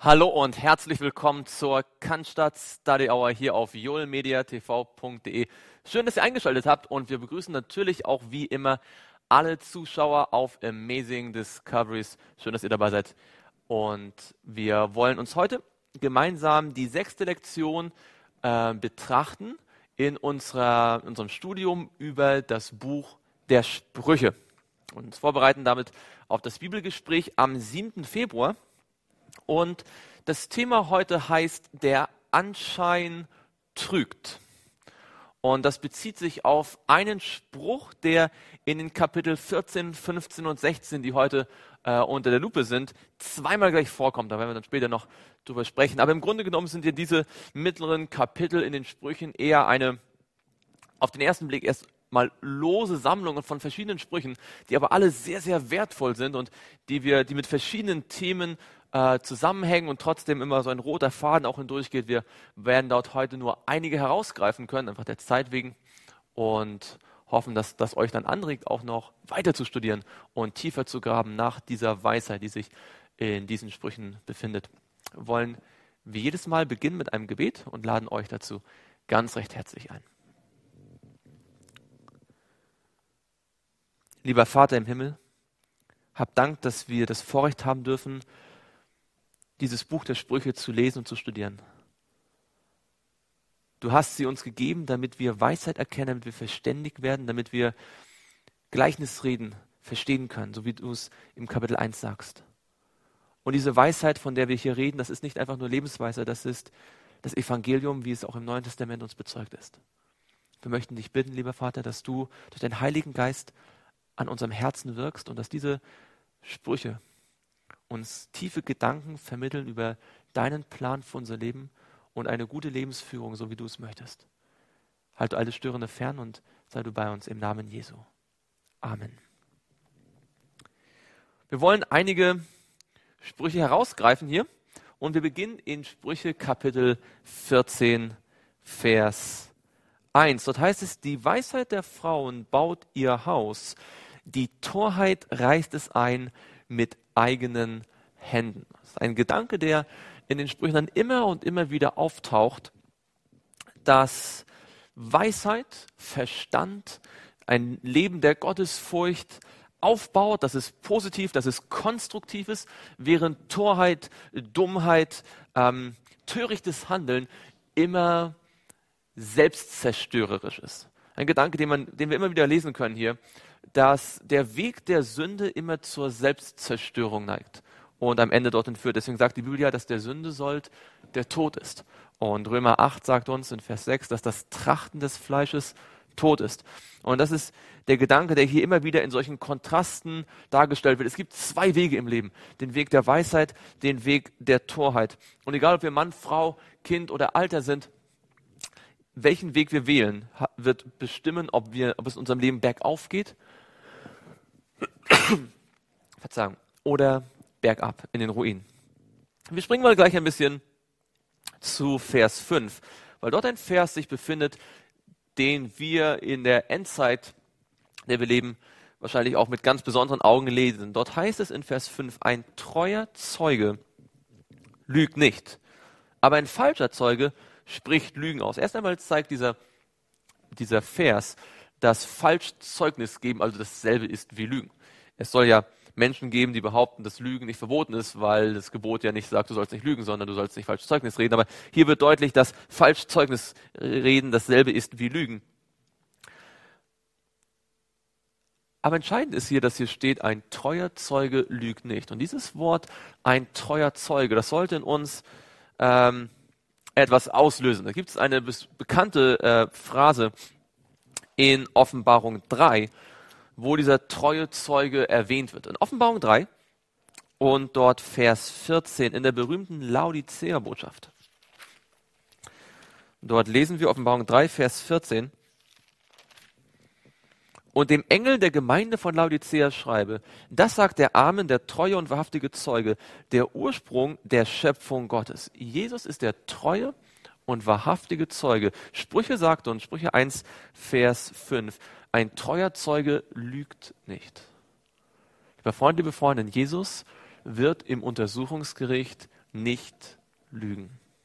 Hallo und herzlich willkommen zur Cannstatt Study Hour hier auf joelmediatv.de. Schön, dass ihr eingeschaltet habt und wir begrüßen natürlich auch wie immer alle Zuschauer auf Amazing Discoveries. Schön, dass ihr dabei seid. Und wir wollen uns heute gemeinsam die 6. Lektion betrachten in unserem Studium über das Buch der Sprüche. Und uns vorbereiten damit auf das Bibelgespräch am 7. Februar. Und das Thema heute heißt, der Anschein trügt. Und das bezieht sich auf einen Spruch, der in den Kapitel 14, 15 und 16, die heute unter der Lupe sind, zweimal gleich vorkommt. Da werden wir dann später noch drüber sprechen. Aber im Grunde genommen sind ja diese mittleren Kapitel in den Sprüchen eher eine, auf den ersten Blick erst mal lose Sammlungen von verschiedenen Sprüchen, die aber alle sehr, sehr wertvoll sind und die mit verschiedenen Themen zusammenhängen und trotzdem immer so ein roter Faden auch hindurchgeht. Wir werden dort heute nur einige herausgreifen können, einfach der Zeit wegen, und hoffen, dass das euch dann anregt, auch noch weiter zu studieren und tiefer zu graben nach dieser Weisheit, die sich in diesen Sprüchen befindet. Wir wollen wie jedes Mal beginnen mit einem Gebet und laden euch dazu ganz recht herzlich ein. Lieber Vater im Himmel, hab Dank, dass wir das Vorrecht haben dürfen, dieses Buch der Sprüche zu lesen und zu studieren. Du hast sie uns gegeben, damit wir Weisheit erkennen, damit wir verständig werden, damit wir Gleichnisreden verstehen können, so wie du es im Kapitel 1 sagst. Und diese Weisheit, von der wir hier reden, das ist nicht einfach nur Lebensweisheit, das ist das Evangelium, wie es auch im Neuen Testament uns bezeugt ist. Wir möchten dich bitten, lieber Vater, dass du durch deinen Heiligen Geist an unserem Herzen wirkst und dass diese Sprüche uns tiefe Gedanken vermitteln über deinen Plan für unser Leben und eine gute Lebensführung, so wie du es möchtest. Halte alles Störende fern und sei du bei uns im Namen Jesu. Amen. Wir wollen einige Sprüche herausgreifen hier und wir beginnen in Sprüche Kapitel 14, Vers 1. Dort heißt es, die Weisheit der Frauen baut ihr Haus, die Torheit reißt es ein mit eigenen Händen. Das ist ein Gedanke, der in den Sprüchen dann immer und immer wieder auftaucht, dass Weisheit, Verstand, ein Leben der Gottesfurcht aufbaut, dass es positiv, dass es konstruktiv ist, während Torheit, Dummheit, törichtes Handeln immer selbstzerstörerisch ist. Ein Gedanke, den wir immer wieder lesen können hier, dass der Weg der Sünde immer zur Selbstzerstörung neigt und am Ende dorthin führt. Deswegen sagt die Bibel ja, dass der Sündesold der Tod ist. Und Römer 8 sagt uns in Vers 6, dass das Trachten des Fleisches Tod ist. Und das ist der Gedanke, der hier immer wieder in solchen Kontrasten dargestellt wird. Es gibt zwei Wege im Leben. Den Weg der Weisheit, den Weg der Torheit. Und egal, ob wir Mann, Frau, Kind oder Alter sind, welchen Weg wir wählen, wird bestimmen, ob es in unserem Leben bergauf geht Verzeihung, oder bergab in den Ruin. Wir springen mal gleich ein bisschen zu Vers 5, weil dort ein Vers sich befindet, den wir in der Endzeit, in der wir leben, wahrscheinlich auch mit ganz besonderen Augen lesen. Dort heißt es in Vers 5, ein treuer Zeuge lügt nicht, aber ein falscher Zeuge spricht Lügen aus. Erst einmal zeigt dieser Vers, dass Falschzeugnis geben also dasselbe ist wie Lügen. Es soll ja Menschen geben, die behaupten, dass Lügen nicht verboten ist, weil das Gebot ja nicht sagt, du sollst nicht lügen, sondern du sollst nicht falsches Zeugnis reden. Aber hier wird deutlich, dass Falschzeugnis reden dasselbe ist wie Lügen. Aber entscheidend ist hier, dass hier steht, ein treuer Zeuge lügt nicht. Und dieses Wort, ein treuer Zeuge, das sollte in uns etwas auslösen. Da gibt es eine bekannte Phrase in Offenbarung 3, wo dieser treue Zeuge erwähnt wird. In Offenbarung 3 und dort Vers 14 in der berühmten Laodicea-Botschaft. Dort lesen wir Offenbarung 3, Vers 14. Und dem Engel der Gemeinde von Laodicea schreibe, das sagt der Amen, der treue und wahrhaftige Zeuge, der Ursprung der Schöpfung Gottes. Jesus ist der treue und wahrhaftige Zeuge. Sprüche sagt uns, Sprüche 1, Vers 5, ein treuer Zeuge lügt nicht. Lieber Freund, liebe Freundin, Jesus wird im Untersuchungsgericht nicht lügen.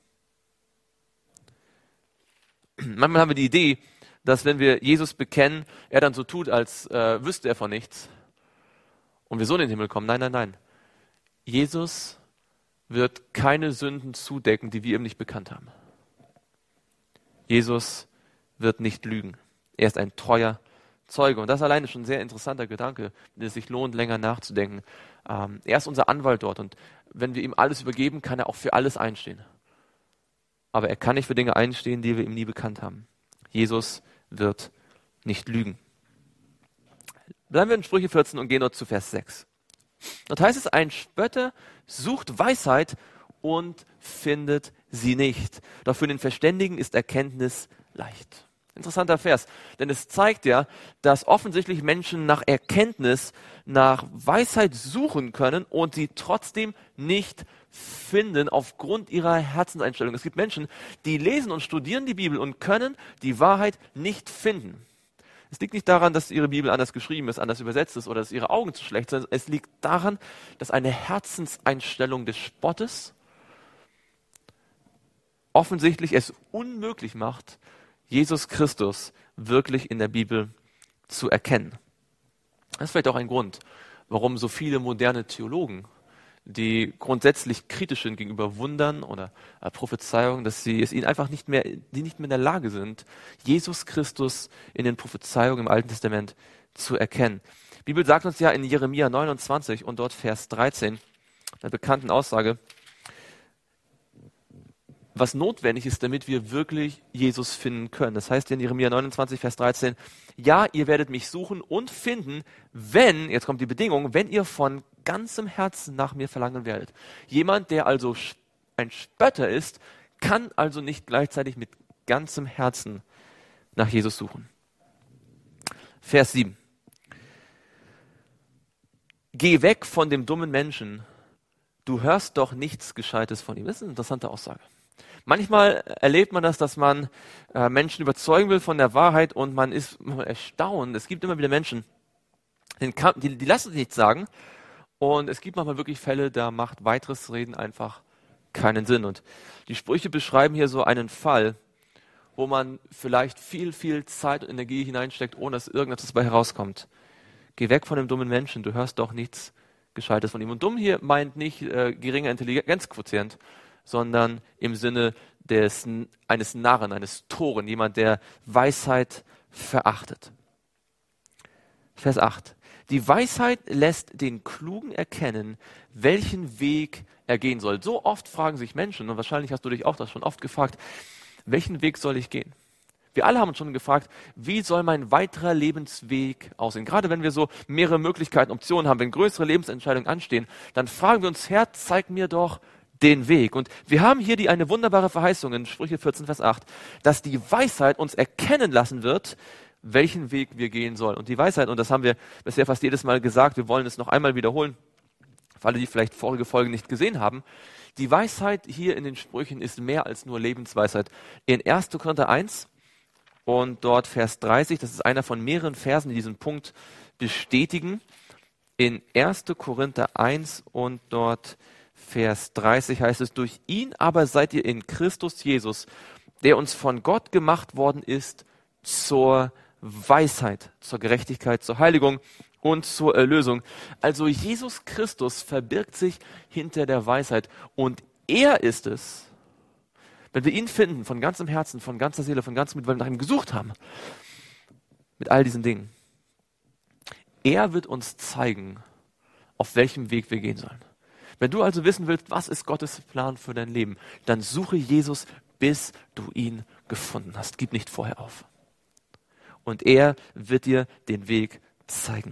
Manchmal haben wir die Idee, dass wenn wir Jesus bekennen, er dann so tut, als wüsste er von nichts und wir so in den Himmel kommen. Nein, nein, nein. Jesus wird keine Sünden zudecken, die wir ihm nicht bekannt haben. Jesus wird nicht lügen. Er ist ein treuer Zeuge. Und das alleine ist schon ein sehr interessanter Gedanke, der es sich lohnt, länger nachzudenken. Er ist unser Anwalt dort und wenn wir ihm alles übergeben, kann er auch für alles einstehen. Aber er kann nicht für Dinge einstehen, die wir ihm nie bekannt haben. Jesus wird nicht lügen. Bleiben wir in Sprüche 14 und gehen dort zu Vers 6. Dort heißt es, ein Spötter sucht Weisheit und findet sie nicht. Doch für den Verständigen ist Erkenntnis leicht. Interessanter Vers, denn es zeigt ja, dass offensichtlich Menschen nach Erkenntnis, nach Weisheit suchen können und sie trotzdem nicht finden aufgrund ihrer Herzenseinstellung. Es gibt Menschen, die lesen und studieren die Bibel und können die Wahrheit nicht finden. Es liegt nicht daran, dass ihre Bibel anders geschrieben ist, anders übersetzt ist oder dass ihre Augen zu schlecht sind. Es liegt daran, dass eine Herzenseinstellung des Spottes offensichtlich es unmöglich macht, Jesus Christus wirklich in der Bibel zu erkennen. Das ist vielleicht auch ein Grund, warum so viele moderne Theologen, die grundsätzlich kritisch sind gegenüber Wundern oder Prophezeiungen, dass sie es ihnen einfach nicht mehr in der Lage sind, Jesus Christus in den Prophezeiungen im Alten Testament zu erkennen. Die Bibel sagt uns ja in Jeremia 29 und dort Vers 13, einer bekannten Aussage, was notwendig ist, damit wir wirklich Jesus finden können. Das heißt in Jeremia 29, Vers 13, ja, ihr werdet mich suchen und finden, wenn, jetzt kommt die Bedingung, wenn ihr von ganzem Herzen nach mir verlangen werdet. Jemand, der also ein Spötter ist, kann also nicht gleichzeitig mit ganzem Herzen nach Jesus suchen. Vers 7. Geh weg von dem dummen Menschen, du hörst doch nichts Gescheites von ihm. Das ist eine interessante Aussage. Manchmal erlebt man das, dass man Menschen überzeugen will von der Wahrheit und man ist erstaunt. Es gibt immer wieder Menschen, die lassen sich nichts sagen und es gibt manchmal wirklich Fälle, da macht weiteres Reden einfach keinen Sinn. Und die Sprüche beschreiben hier so einen Fall, wo man vielleicht viel, viel Zeit und Energie hineinsteckt, ohne dass irgendetwas dabei herauskommt. Geh weg von dem dummen Menschen, du hörst doch nichts Gescheites von ihm. Und dumm hier meint nicht geringer Intelligenzquotient, sondern im Sinne eines Narren, eines Toren, jemand, der Weisheit verachtet. Vers 8. Die Weisheit lässt den Klugen erkennen, welchen Weg er gehen soll. So oft fragen sich Menschen, und wahrscheinlich hast du dich auch das schon oft gefragt, welchen Weg soll ich gehen? Wir alle haben uns schon gefragt, wie soll mein weiterer Lebensweg aussehen? Gerade wenn wir so mehrere Möglichkeiten, Optionen haben, wenn größere Lebensentscheidungen anstehen, dann fragen wir uns, Herr, zeig mir doch den Weg. Und wir haben hier eine wunderbare Verheißung in Sprüche 14, Vers 8, dass die Weisheit uns erkennen lassen wird, welchen Weg wir gehen sollen. Und die Weisheit, und das haben wir bisher fast jedes Mal gesagt, wir wollen es noch einmal wiederholen, für alle, die vielleicht vorige Folgen nicht gesehen haben, die Weisheit hier in den Sprüchen ist mehr als nur Lebensweisheit. In 1. Korinther 1 und dort Vers 30, das ist einer von mehreren Versen, die diesen Punkt bestätigen. In 1. Korinther 1 und dort Vers 30 heißt es, durch ihn aber seid ihr in Christus Jesus, der uns von Gott gemacht worden ist, zur Weisheit, zur Gerechtigkeit, zur Heiligung und zur Erlösung. Also Jesus Christus verbirgt sich hinter der Weisheit und er ist es, wenn wir ihn finden, von ganzem Herzen, von ganzer Seele, von ganzem Mut, weil wir nach ihm gesucht haben, mit all diesen Dingen. Er wird uns zeigen, auf welchem Weg wir gehen sollen. Wenn du also wissen willst, was ist Gottes Plan für dein Leben, dann suche Jesus, bis du ihn gefunden hast. Gib nicht vorher auf. Und er wird dir den Weg zeigen.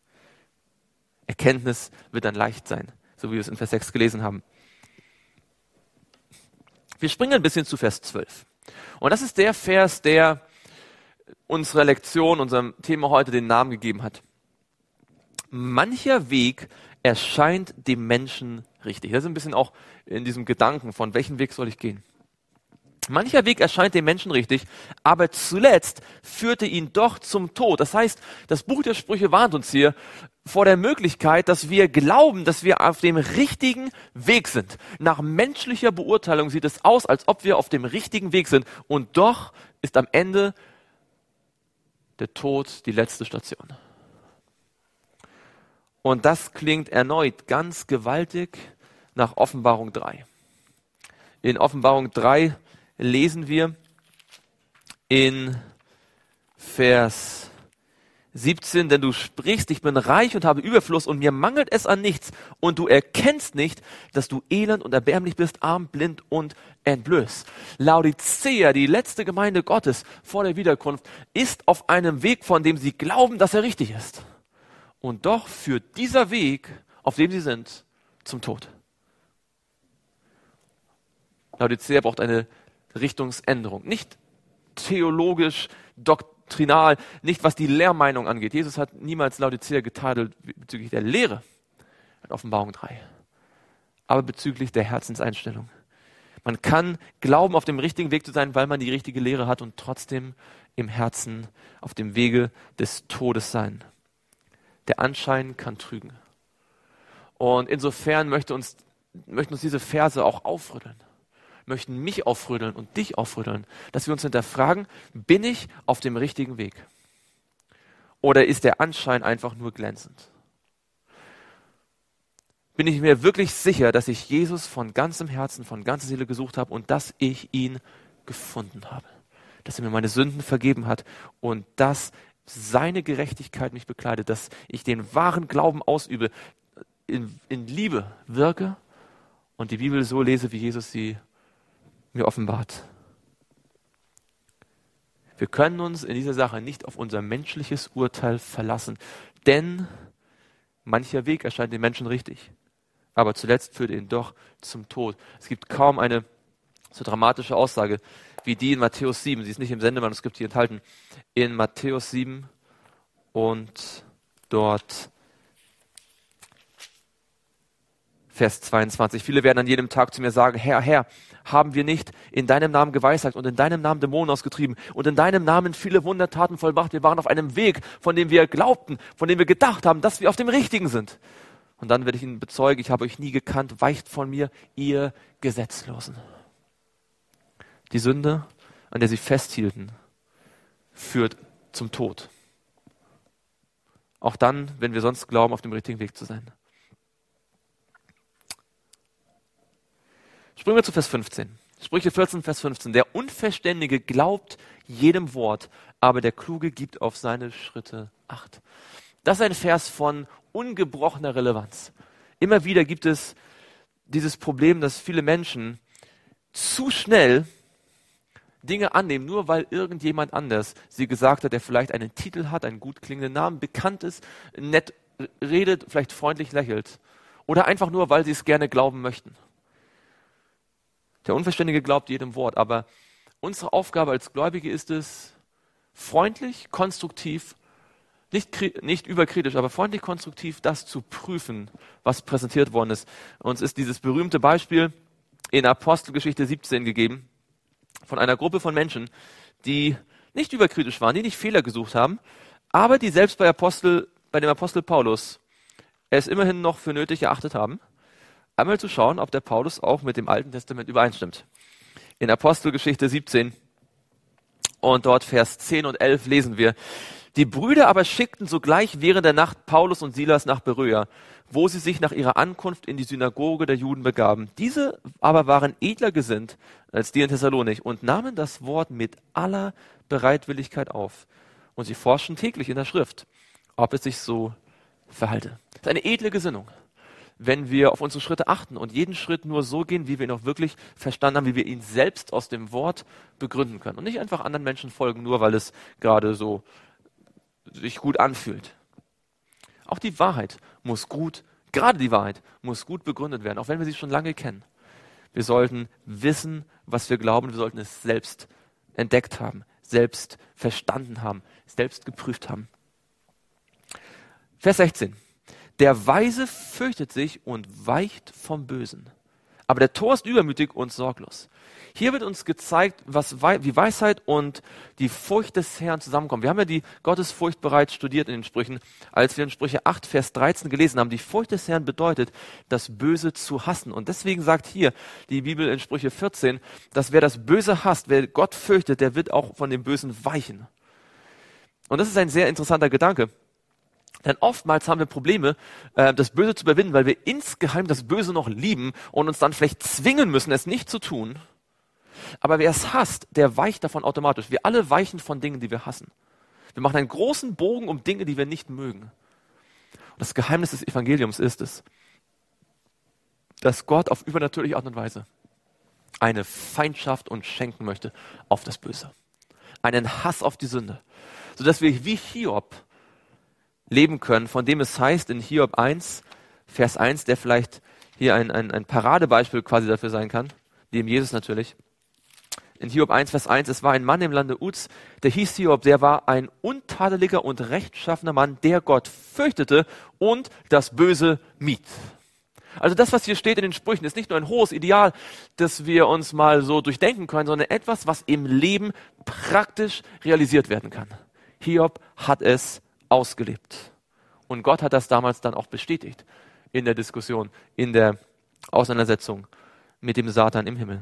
Erkenntnis wird dann leicht sein, so wie wir es in Vers 6 gelesen haben. Wir springen ein bisschen zu Vers 12. Und das ist der Vers, der unserer Lektion, unserem Thema heute den Namen gegeben hat. Mancher Weg erscheint dem Menschen richtig. Das ist ein bisschen auch in diesem Gedanken von, welchen Weg soll ich gehen? Mancher Weg erscheint dem Menschen richtig, aber zuletzt führte ihn doch zum Tod. Das heißt, das Buch der Sprüche warnt uns hier vor der Möglichkeit, dass wir glauben, dass wir auf dem richtigen Weg sind. Nach menschlicher Beurteilung sieht es aus, als ob wir auf dem richtigen Weg sind. Und doch ist am Ende der Tod die letzte Station. Und das klingt erneut ganz gewaltig nach Offenbarung 3. In Offenbarung 3 lesen wir in Vers 17, denn du sprichst, ich bin reich und habe Überfluss und mir mangelt es an nichts und du erkennst nicht, dass du elend und erbärmlich bist, arm, blind und entblößt. Laodicea, die letzte Gemeinde Gottes vor der Wiederkunft, ist auf einem Weg, von dem sie glauben, dass er richtig ist. Und doch führt dieser Weg, auf dem sie sind, zum Tod. Laodicea braucht eine Richtungsänderung. Nicht theologisch, doktrinal, nicht was die Lehrmeinung angeht. Jesus hat niemals Laodicea getadelt bezüglich der Lehre in Offenbarung 3, aber bezüglich der Herzenseinstellung. Man kann glauben, auf dem richtigen Weg zu sein, weil man die richtige Lehre hat und trotzdem im Herzen auf dem Wege des Todes sein. Der Anschein kann trügen. Und insofern möchten uns diese Verse auch aufrütteln. Möchten mich aufrütteln und dich aufrütteln, dass wir uns hinterfragen, bin ich auf dem richtigen Weg? Oder ist der Anschein einfach nur glänzend? Bin ich mir wirklich sicher, dass ich Jesus von ganzem Herzen, von ganzer Seele gesucht habe und dass ich ihn gefunden habe? Dass er mir meine Sünden vergeben hat und dass seine Gerechtigkeit mich bekleidet, dass ich den wahren Glauben ausübe, in Liebe wirke und die Bibel so lese, wie Jesus sie mir offenbart. Wir können uns in dieser Sache nicht auf unser menschliches Urteil verlassen, denn mancher Weg erscheint den Menschen richtig, aber zuletzt führt ihn doch zum Tod. Es gibt kaum eine so dramatische Aussage wie die in Matthäus 7, sie ist nicht im Sendemanuskript hier enthalten, in Matthäus 7 und dort Vers 22. Viele werden an jedem Tag zu mir sagen, Herr, Herr, haben wir nicht in deinem Namen geweissagt und in deinem Namen Dämonen ausgetrieben und in deinem Namen viele Wundertaten vollbracht. Wir waren auf einem Weg, von dem wir glaubten, von dem wir gedacht haben, dass wir auf dem Richtigen sind. Und dann werde ich ihnen bezeugen, ich habe euch nie gekannt, weicht von mir, ihr Gesetzlosen. Die Sünde, an der sie festhielten, führt zum Tod. Auch dann, wenn wir sonst glauben, auf dem richtigen Weg zu sein. Springen wir zu Vers 15. Sprüche 14, Vers 15. Der Unverständige glaubt jedem Wort, aber der Kluge gibt auf seine Schritte Acht. Das ist ein Vers von ungebrochener Relevanz. Immer wieder gibt es dieses Problem, dass viele Menschen zu schnell Dinge annehmen, nur weil irgendjemand anders sie gesagt hat, der vielleicht einen Titel hat, einen gut klingenden Namen, bekannt ist, nett redet, vielleicht freundlich lächelt. Oder einfach nur, weil sie es gerne glauben möchten. Der Unverständige glaubt jedem Wort, aber unsere Aufgabe als Gläubige ist es, freundlich, konstruktiv, nicht überkritisch, aber freundlich, konstruktiv das zu prüfen, was präsentiert worden ist. Uns ist dieses berühmte Beispiel in Apostelgeschichte 17 gegeben, von einer Gruppe von Menschen, die nicht überkritisch waren, die nicht Fehler gesucht haben, aber die selbst bei dem Apostel Paulus es immerhin noch für nötig erachtet haben, einmal zu schauen, ob der Paulus auch mit dem Alten Testament übereinstimmt. In Apostelgeschichte 17 und dort Vers 10 und 11 lesen wir, die Brüder aber schickten sogleich während der Nacht Paulus und Silas nach Beröa, wo sie sich nach ihrer Ankunft in die Synagoge der Juden begaben. Diese aber waren edler gesinnt als die in Thessalonik und nahmen das Wort mit aller Bereitwilligkeit auf. Und sie forschten täglich in der Schrift, ob es sich so verhalte. Das ist eine edle Gesinnung, wenn wir auf unsere Schritte achten und jeden Schritt nur so gehen, wie wir ihn auch wirklich verstanden haben, wie wir ihn selbst aus dem Wort begründen können. Und nicht einfach anderen Menschen folgen, nur weil es gerade so sich gut anfühlt. Auch die Wahrheit muss gut, gerade die Wahrheit muss gut begründet werden, auch wenn wir sie schon lange kennen. Wir sollten wissen, was wir glauben, wir sollten es selbst entdeckt haben, selbst verstanden haben, selbst geprüft haben. Vers 16. Der Weise fürchtet sich und weicht vom Bösen, aber der Tor ist übermütig und sorglos. Hier wird uns gezeigt, wie Weisheit und die Furcht des Herrn zusammenkommen. Wir haben ja die Gottesfurcht bereits studiert in den Sprüchen, als wir in Sprüche 8, Vers 13 gelesen haben. Die Furcht des Herrn bedeutet, das Böse zu hassen. Und deswegen sagt hier die Bibel in Sprüche 14, dass wer das Böse hasst, wer Gott fürchtet, der wird auch von dem Bösen weichen. Und das ist ein sehr interessanter Gedanke. Denn oftmals haben wir Probleme, das Böse zu überwinden, weil wir insgeheim das Böse noch lieben und uns dann vielleicht zwingen müssen, es nicht zu tun. Aber wer es hasst, der weicht davon automatisch. Wir alle weichen von Dingen, die wir hassen. Wir machen einen großen Bogen um Dinge, die wir nicht mögen. Und das Geheimnis des Evangeliums ist es, dass Gott auf übernatürliche Art und Weise eine Feindschaft uns schenken möchte auf das Böse. Einen Hass auf die Sünde. Sodass wir wie Hiob leben können, von dem es heißt in Hiob 1, Vers 1, der vielleicht hier ein Paradebeispiel quasi dafür sein kann, dem Jesus natürlich. In Hiob 1, Vers 1, es war ein Mann im Lande Uz, der hieß Hiob, der war ein untadeliger und rechtschaffener Mann, der Gott fürchtete und das Böse mied. Also das, was hier steht in den Sprüchen, ist nicht nur ein hohes Ideal, das wir uns mal so durchdenken können, sondern etwas, was im Leben praktisch realisiert werden kann. Hiob hat es ausgelebt. Und Gott hat das damals dann auch bestätigt in der Diskussion, in der Auseinandersetzung mit dem Satan im Himmel.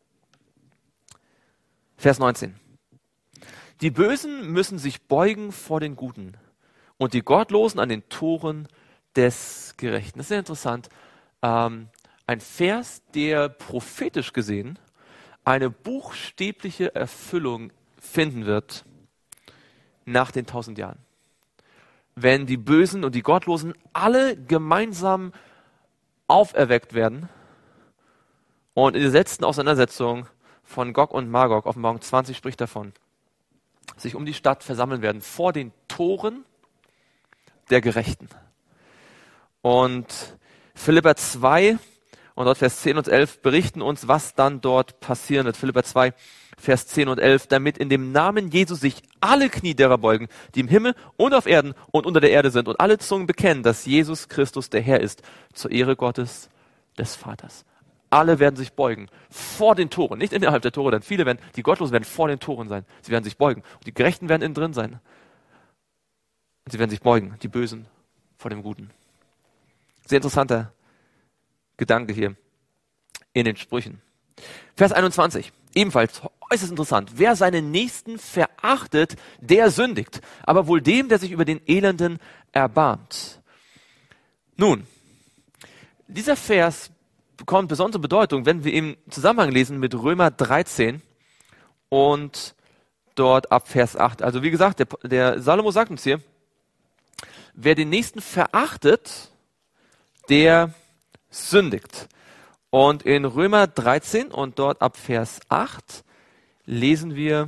Vers 19. Die Bösen müssen sich beugen vor den Guten und die Gottlosen an den Toren des Gerechten. Das ist sehr interessant. Ein Vers, der prophetisch gesehen eine buchstäbliche Erfüllung finden wird nach den 1000 Jahren. Wenn die Bösen und die Gottlosen alle gemeinsam auferweckt werden und in der letzten Auseinandersetzung von Gog und Magog, Offenbarung 20 spricht davon, sich um die Stadt versammeln werden, vor den Toren der Gerechten. Und Philipper 2 und dort Vers 10 und 11 berichten uns, was dann dort passieren wird. Philipper 2, Vers 10 und 11, damit in dem Namen Jesu sich alle Knie derer beugen, die im Himmel und auf Erden und unter der Erde sind und alle Zungen bekennen, dass Jesus Christus der Herr ist, zur Ehre Gottes des Vaters. Alle werden sich beugen vor den Toren, nicht innerhalb der Tore, denn die Gottlosen werden vor den Toren sein. Sie werden sich beugen. Und die Gerechten werden innen drin sein. Und sie werden sich beugen, die Bösen vor dem Guten. Sehr interessanter Gedanke hier in den Sprüchen. Vers 21, ebenfalls äußerst interessant. Wer seinen Nächsten verachtet, der sündigt. Aber wohl dem, der sich über den Elenden erbarmt. Nun, dieser Vers bekommt besondere Bedeutung, wenn wir im Zusammenhang lesen mit Römer 13 und dort ab Vers 8. Also wie gesagt, der Salomo sagt uns hier, wer den Nächsten verachtet, der sündigt. Und in Römer 13 und dort ab Vers 8 lesen wir,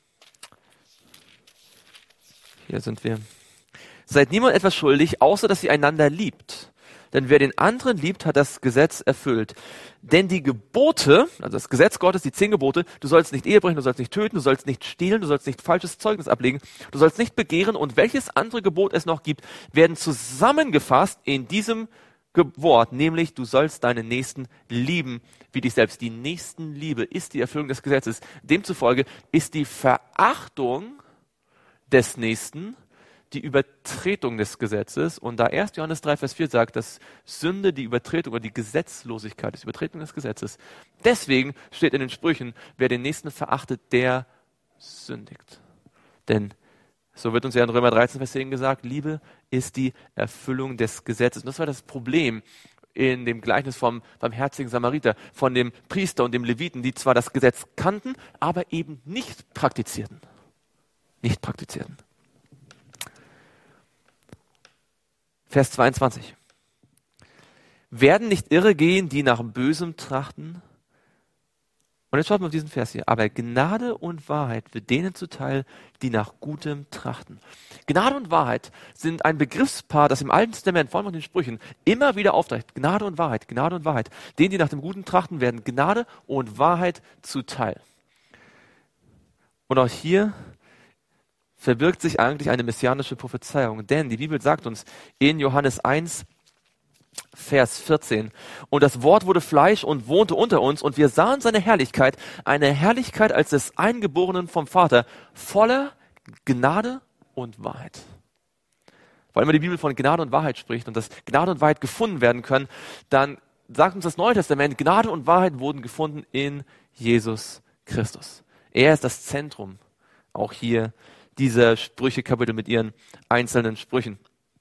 hier sind wir, seid niemand etwas schuldig, außer dass ihr einander liebt. Denn wer den anderen liebt, hat das Gesetz erfüllt. Denn die Gebote, also das Gesetz Gottes, die 10 Gebote, du sollst nicht Ehe brechen, du sollst nicht töten, du sollst nicht stehlen, du sollst nicht falsches Zeugnis ablegen, du sollst nicht begehren und welches andere Gebot es noch gibt, werden zusammengefasst in diesem Wort, nämlich du sollst deinen Nächsten lieben wie dich selbst. Die Nächstenliebe ist die Erfüllung des Gesetzes. Demzufolge ist die Verachtung des Nächsten die Übertretung des Gesetzes. Und da 1. Johannes 3, Vers 4 sagt, dass Sünde die Übertretung oder die Gesetzlosigkeit ist, die Übertretung des Gesetzes. Deswegen steht in den Sprüchen, wer den Nächsten verachtet, der sündigt. Denn so wird uns ja in Römer 13, Vers 10 gesagt, Liebe ist die Erfüllung des Gesetzes. Und das war das Problem in dem Gleichnis vom barmherzigen Samariter, von dem Priester und dem Leviten, die zwar das Gesetz kannten, aber eben nicht praktizierten. Nicht praktizierten. Vers 22. Werden nicht irre gehen, die nach Bösem trachten? Und jetzt schaut mal auf diesen Vers hier. Aber Gnade und Wahrheit wird denen zuteil, die nach Gutem trachten. Gnade und Wahrheit sind ein Begriffspaar, das im Alten Testament, vor allem in den Sprüchen, immer wieder auftaucht. Gnade und Wahrheit, Gnade und Wahrheit. Denen, die nach dem Guten trachten, werden Gnade und Wahrheit zuteil. Und auch hier verbirgt sich eigentlich eine messianische Prophezeiung. Denn die Bibel sagt uns in Johannes 1, Vers 14. Und das Wort wurde Fleisch und wohnte unter uns und wir sahen seine Herrlichkeit, eine Herrlichkeit als des Eingeborenen vom Vater, voller Gnade und Wahrheit. Weil immer die Bibel von Gnade und Wahrheit spricht und dass Gnade und Wahrheit gefunden werden können, dann sagt uns das Neue Testament, Gnade und Wahrheit wurden gefunden in Jesus Christus. Er ist das Zentrum, auch hier dieser Sprüche-Kapitel mit ihren einzelnen Sprüchen.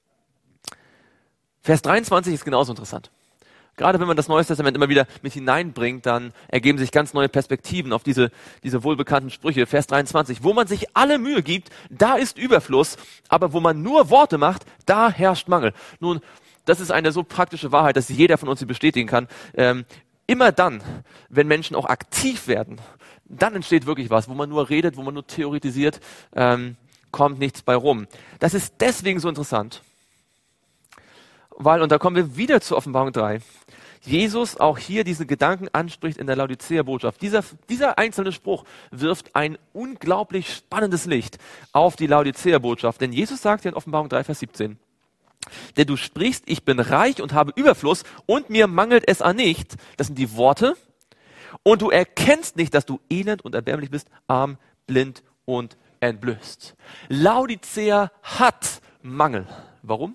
Vers 23 ist genauso interessant. Gerade wenn man das Neue Testament immer wieder mit hineinbringt, dann ergeben sich ganz neue Perspektiven auf diese wohlbekannten Sprüche. Vers 23, wo man sich alle Mühe gibt, da ist Überfluss, aber wo man nur Worte macht, da herrscht Mangel. Nun, das ist eine so praktische Wahrheit, dass jeder von uns sie bestätigen kann. Immer dann, wenn Menschen auch aktiv werden, dann entsteht wirklich was. Wo man nur redet, wo man nur theoretisiert, kommt nichts bei rum. Das ist deswegen so interessant, weil, und da kommen wir wieder zur Offenbarung 3, Jesus auch hier diese Gedanken anspricht in der Laodicea-Botschaft. Dieser einzelne Spruch wirft ein unglaublich spannendes Licht auf die Laodicea-Botschaft. Denn Jesus sagt ja in Offenbarung 3, Vers 17, denn du sprichst, ich bin reich und habe Überfluss und mir mangelt es an nichts. Das sind die Worte. Und du erkennst nicht, dass du elend und erbärmlich bist, arm, blind und entblößt. Laodicea hat Mangel. Warum?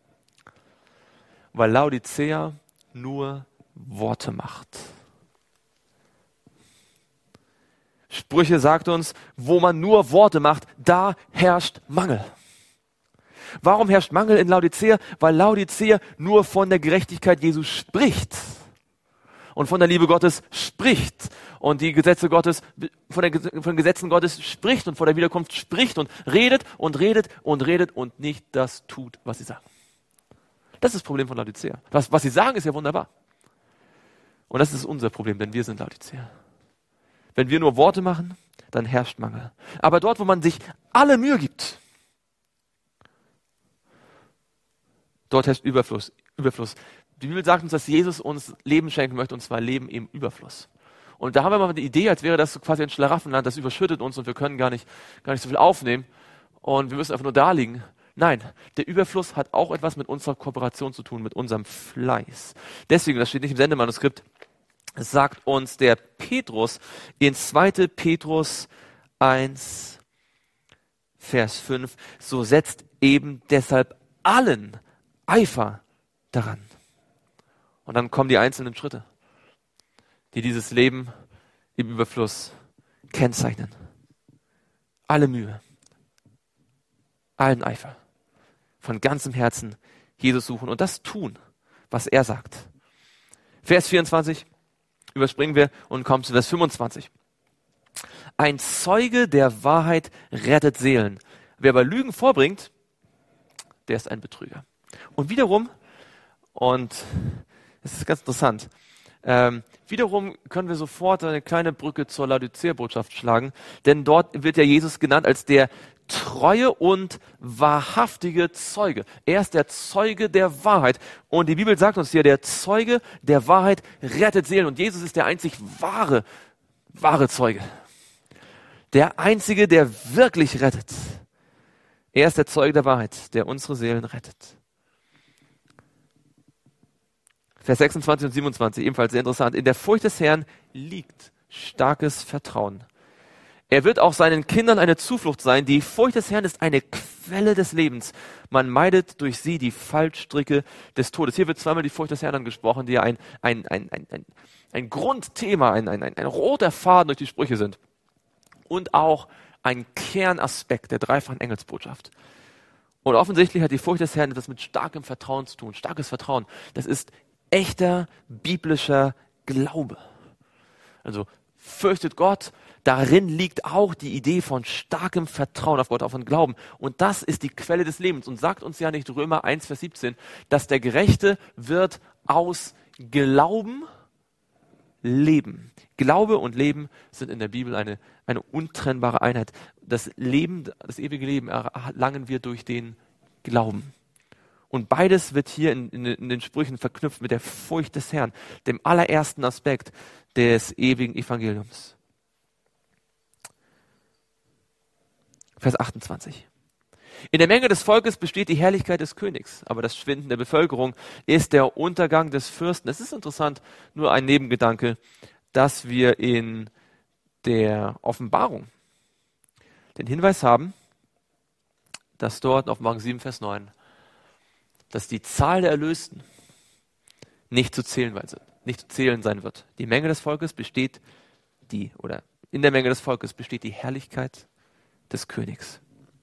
Weil Laodicea nur Worte macht. Sprüche sagt uns, wo man nur Worte macht, da herrscht Mangel. Warum herrscht Mangel in Laodicea? Weil Laodicea nur von der Gerechtigkeit Jesu spricht und von der Liebe Gottes spricht und die Gesetze Gottes, von den Gesetzen Gottes spricht und vor der Wiederkunft spricht und redet und redet und redet und nicht das tut, was sie sagen. Das ist das Problem von Laodicea. Was sie sagen, ist ja wunderbar. Und das ist unser Problem, denn wir sind Laodicea. Wenn wir nur Worte machen, dann herrscht Mangel. Aber dort, wo man sich alle Mühe gibt, dort herrscht Überfluss. Die Bibel sagt uns, dass Jesus uns Leben schenken möchte, und zwar Leben im Überfluss. Und da haben wir mal die Idee, als wäre das so quasi ein Schlaraffenland, das überschüttet uns und wir können gar nicht so viel aufnehmen und wir müssen einfach nur da liegen. Nein, der Überfluss hat auch etwas mit unserer Kooperation zu tun, mit unserem Fleiß. Deswegen, das steht nicht im Sendemanuskript, sagt uns der Petrus in 2. Petrus 1, Vers 5, so setzt eben deshalb allen Eifer daran. Und dann kommen die einzelnen Schritte, die dieses Leben im Überfluss kennzeichnen. Alle Mühe, allen Eifer, von ganzem Herzen Jesus suchen und das tun, was er sagt. Vers 24 überspringen wir und kommen zu Vers 25. Ein Zeuge der Wahrheit rettet Seelen. Wer aber Lügen vorbringt, der ist ein Betrüger. Und wiederum, und es ist ganz interessant, wiederum können wir sofort eine kleine Brücke zur Laodicea-Botschaft schlagen, denn dort wird ja Jesus genannt als der treue und wahrhaftige Zeuge. Er ist der Zeuge der Wahrheit. Und die Bibel sagt uns hier, der Zeuge der Wahrheit rettet Seelen. Und Jesus ist der einzig wahre Zeuge. Der Einzige, der wirklich rettet. Er ist der Zeuge der Wahrheit, der unsere Seelen rettet. Vers 26 und 27, ebenfalls sehr interessant. In der Furcht des Herrn liegt starkes Vertrauen. Er wird auch seinen Kindern eine Zuflucht sein. Die Furcht des Herrn ist eine Quelle des Lebens. Man meidet durch sie die Fallstricke des Todes. Hier wird zweimal die Furcht des Herrn angesprochen, die ja ein Grundthema, ein roter Faden durch die Sprüche sind. Und auch ein Kernaspekt der dreifachen Engelsbotschaft. Und offensichtlich hat die Furcht des Herrn etwas mit starkem Vertrauen zu tun. Starkes Vertrauen. Das ist echter biblischer Glaube. Also fürchtet Gott. Darin liegt auch die Idee von starkem Vertrauen auf Gott, auf den Glauben. Und das ist die Quelle des Lebens. Und sagt uns ja nicht Römer 1, Vers 17, dass der Gerechte wird aus Glauben leben. Glaube und Leben sind in der Bibel eine untrennbare Einheit. Das Leben, das ewige Leben erlangen wir durch den Glauben. Und beides wird hier in den Sprüchen verknüpft mit der Furcht des Herrn, dem allerersten Aspekt des ewigen Evangeliums. Vers 28. In der Menge des Volkes besteht die Herrlichkeit des Königs, aber das Schwinden der Bevölkerung ist der Untergang des Fürsten. Es ist interessant, nur ein Nebengedanke, dass wir in der Offenbarung den Hinweis haben, dass dort in Offenbarung 7, Vers 9, dass die Zahl der Erlösten nicht zu zählen sein wird. Die Menge des Volkes besteht in der Menge des Volkes besteht die Herrlichkeit des Königs.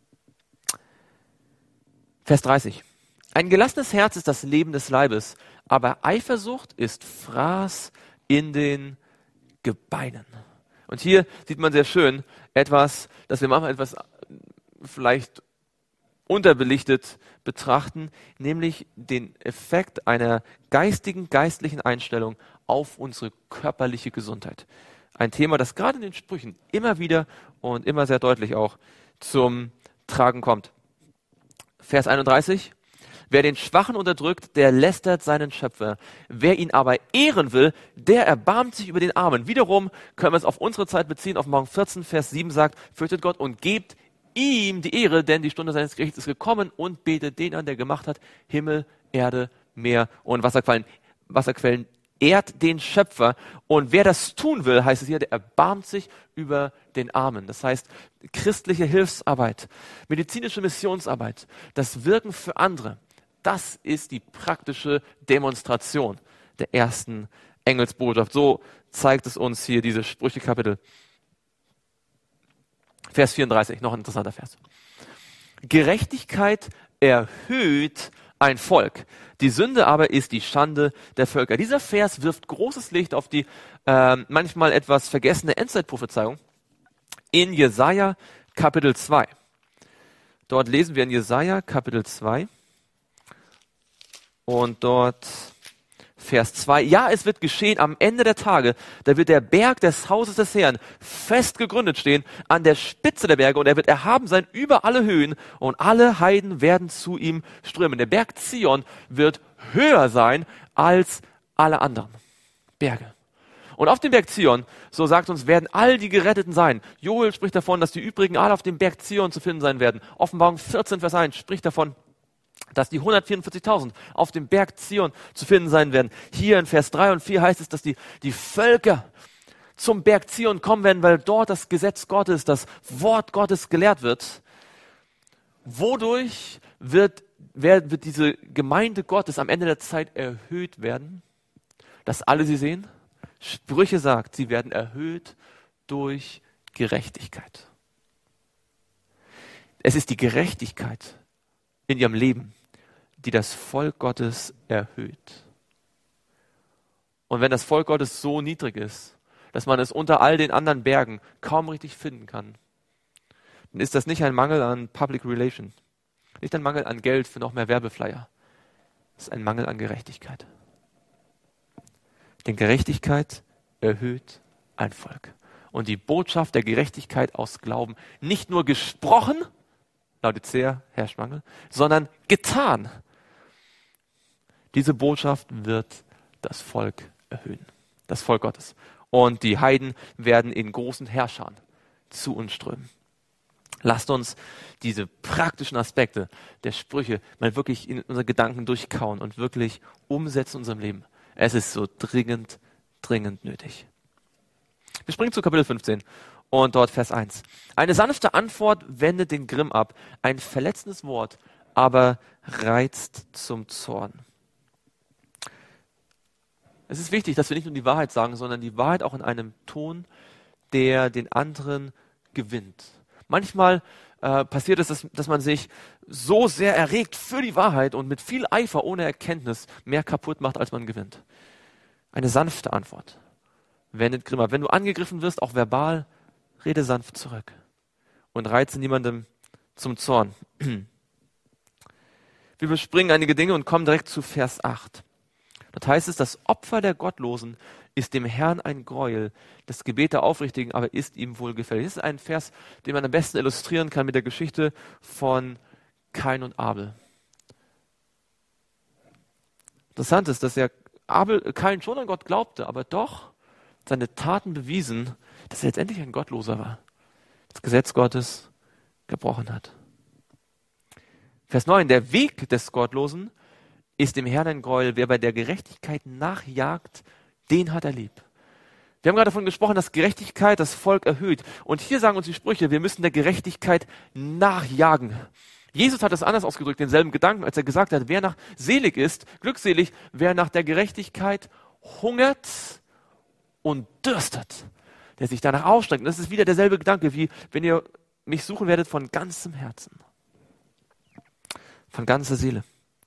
Vers 30. Ein gelassenes Herz ist das Leben des Leibes, aber Eifersucht ist Fraß in den Gebeinen. Und hier sieht man sehr schön dass wir manchmal etwas vielleicht unterbelichtet betrachten, nämlich den Effekt einer geistlichen Einstellung auf unsere körperliche Gesundheit. Ein Thema, das gerade in den Sprüchen immer wieder und immer sehr deutlich auch zum Tragen kommt. Vers 31. Wer den Schwachen unterdrückt, der lästert seinen Schöpfer. Wer ihn aber ehren will, der erbarmt sich über den Armen. Wiederum können wir es auf unsere Zeit beziehen. Offenbarung 14, Vers 7 sagt, fürchtet Gott und gebt ihm die Ehre, denn die Stunde seines Gerichts ist gekommen, und betet den an, der gemacht hat, Himmel, Erde, Meer und Wasserquellen. Ehrt den Schöpfer. Und wer das tun will, heißt es hier, der erbarmt sich über den Armen. Das heißt, christliche Hilfsarbeit, medizinische Missionsarbeit, das Wirken für andere, das ist die praktische Demonstration der ersten Engelsbotschaft. So zeigt es uns hier dieses Sprüche-Kapitel. Vers 34, noch ein interessanter Vers. Gerechtigkeit erhöht ein Volk. Die Sünde aber ist die Schande der Völker. Dieser Vers wirft großes Licht auf die manchmal etwas vergessene Endzeitprophezeiung in Jesaja Kapitel 2. Dort lesen wir in Jesaja Kapitel 2 und dort Vers 2. Ja, es wird geschehen am Ende der Tage, da wird der Berg des Hauses des Herrn fest gegründet stehen, an der Spitze der Berge, und er wird erhaben sein über alle Höhen, und alle Heiden werden zu ihm strömen. Der Berg Zion wird höher sein als alle anderen Berge. Und auf dem Berg Zion, so sagt uns, werden all die Geretteten sein. Joel spricht davon, dass die übrigen alle auf dem Berg Zion zu finden sein werden. Offenbarung 14, Vers 1 spricht davon, dass die 144.000 auf dem Berg Zion zu finden sein werden. Hier in Vers 3 und 4 heißt es, dass die Völker zum Berg Zion kommen werden, weil dort das Gesetz Gottes, das Wort Gottes gelehrt wird. Wodurch wird diese Gemeinde Gottes am Ende der Zeit erhöht werden? Dass alle sie sehen? Sprüche sagt, sie werden erhöht durch Gerechtigkeit. Es ist die Gerechtigkeit in ihrem Leben, die das Volk Gottes erhöht. Und wenn das Volk Gottes so niedrig ist, dass man es unter all den anderen Bergen kaum richtig finden kann, dann ist das nicht ein Mangel an Public Relation, nicht ein Mangel an Geld für noch mehr Werbeflyer. Es ist ein Mangel an Gerechtigkeit. Denn Gerechtigkeit erhöht ein Volk. Und die Botschaft der Gerechtigkeit aus Glauben, nicht nur gesprochen, Laodicea, herrscht Mangel, sondern getan. Diese Botschaft wird das Volk erhöhen, das Volk Gottes. Und die Heiden werden in großen Heerscharen zu uns strömen. Lasst uns diese praktischen Aspekte der Sprüche mal wirklich in unsere Gedanken durchkauen und wirklich umsetzen in unserem Leben. Es ist so dringend nötig. Wir springen zu Kapitel 15 und dort Vers 1. Eine sanfte Antwort wendet den Grimm ab, ein verletzendes Wort aber reizt zum Zorn. Es ist wichtig, dass wir nicht nur die Wahrheit sagen, sondern die Wahrheit auch in einem Ton, der den anderen gewinnt. Manchmal passiert es, dass man sich so sehr erregt für die Wahrheit und mit viel Eifer ohne Erkenntnis mehr kaputt macht, als man gewinnt. Eine sanfte Antwort wendet Grimm ab. Wenn du angegriffen wirst, auch verbal, rede sanft zurück und reize niemandem zum Zorn. Wir überspringen einige Dinge und kommen direkt zu Vers 8. Dort heißt es, das Opfer der Gottlosen ist dem Herrn ein Gräuel, das Gebet der Aufrichtigen aber ist ihm wohlgefällig. Das ist ein Vers, den man am besten illustrieren kann mit der Geschichte von Kain und Abel. Interessant ist, dass Kain schon an Gott glaubte, aber doch seine Taten bewiesen, dass er letztendlich ein Gottloser war, das Gesetz Gottes gebrochen hat. Vers 9, der Weg des Gottlosen ist dem Herrn ein Gräuel. Wer bei der Gerechtigkeit nachjagt, den hat er lieb. Wir haben gerade davon gesprochen, dass Gerechtigkeit das Volk erhöht. Und hier sagen uns die Sprüche, wir müssen der Gerechtigkeit nachjagen. Jesus hat es anders ausgedrückt, denselben Gedanken, als er gesagt hat, wer nach selig ist, glückselig, wer nach der Gerechtigkeit hungert und dürstet, der sich danach ausstreckt. Und das ist wieder derselbe Gedanke, wie wenn ihr mich suchen werdet von ganzem Herzen, von ganzer Seele.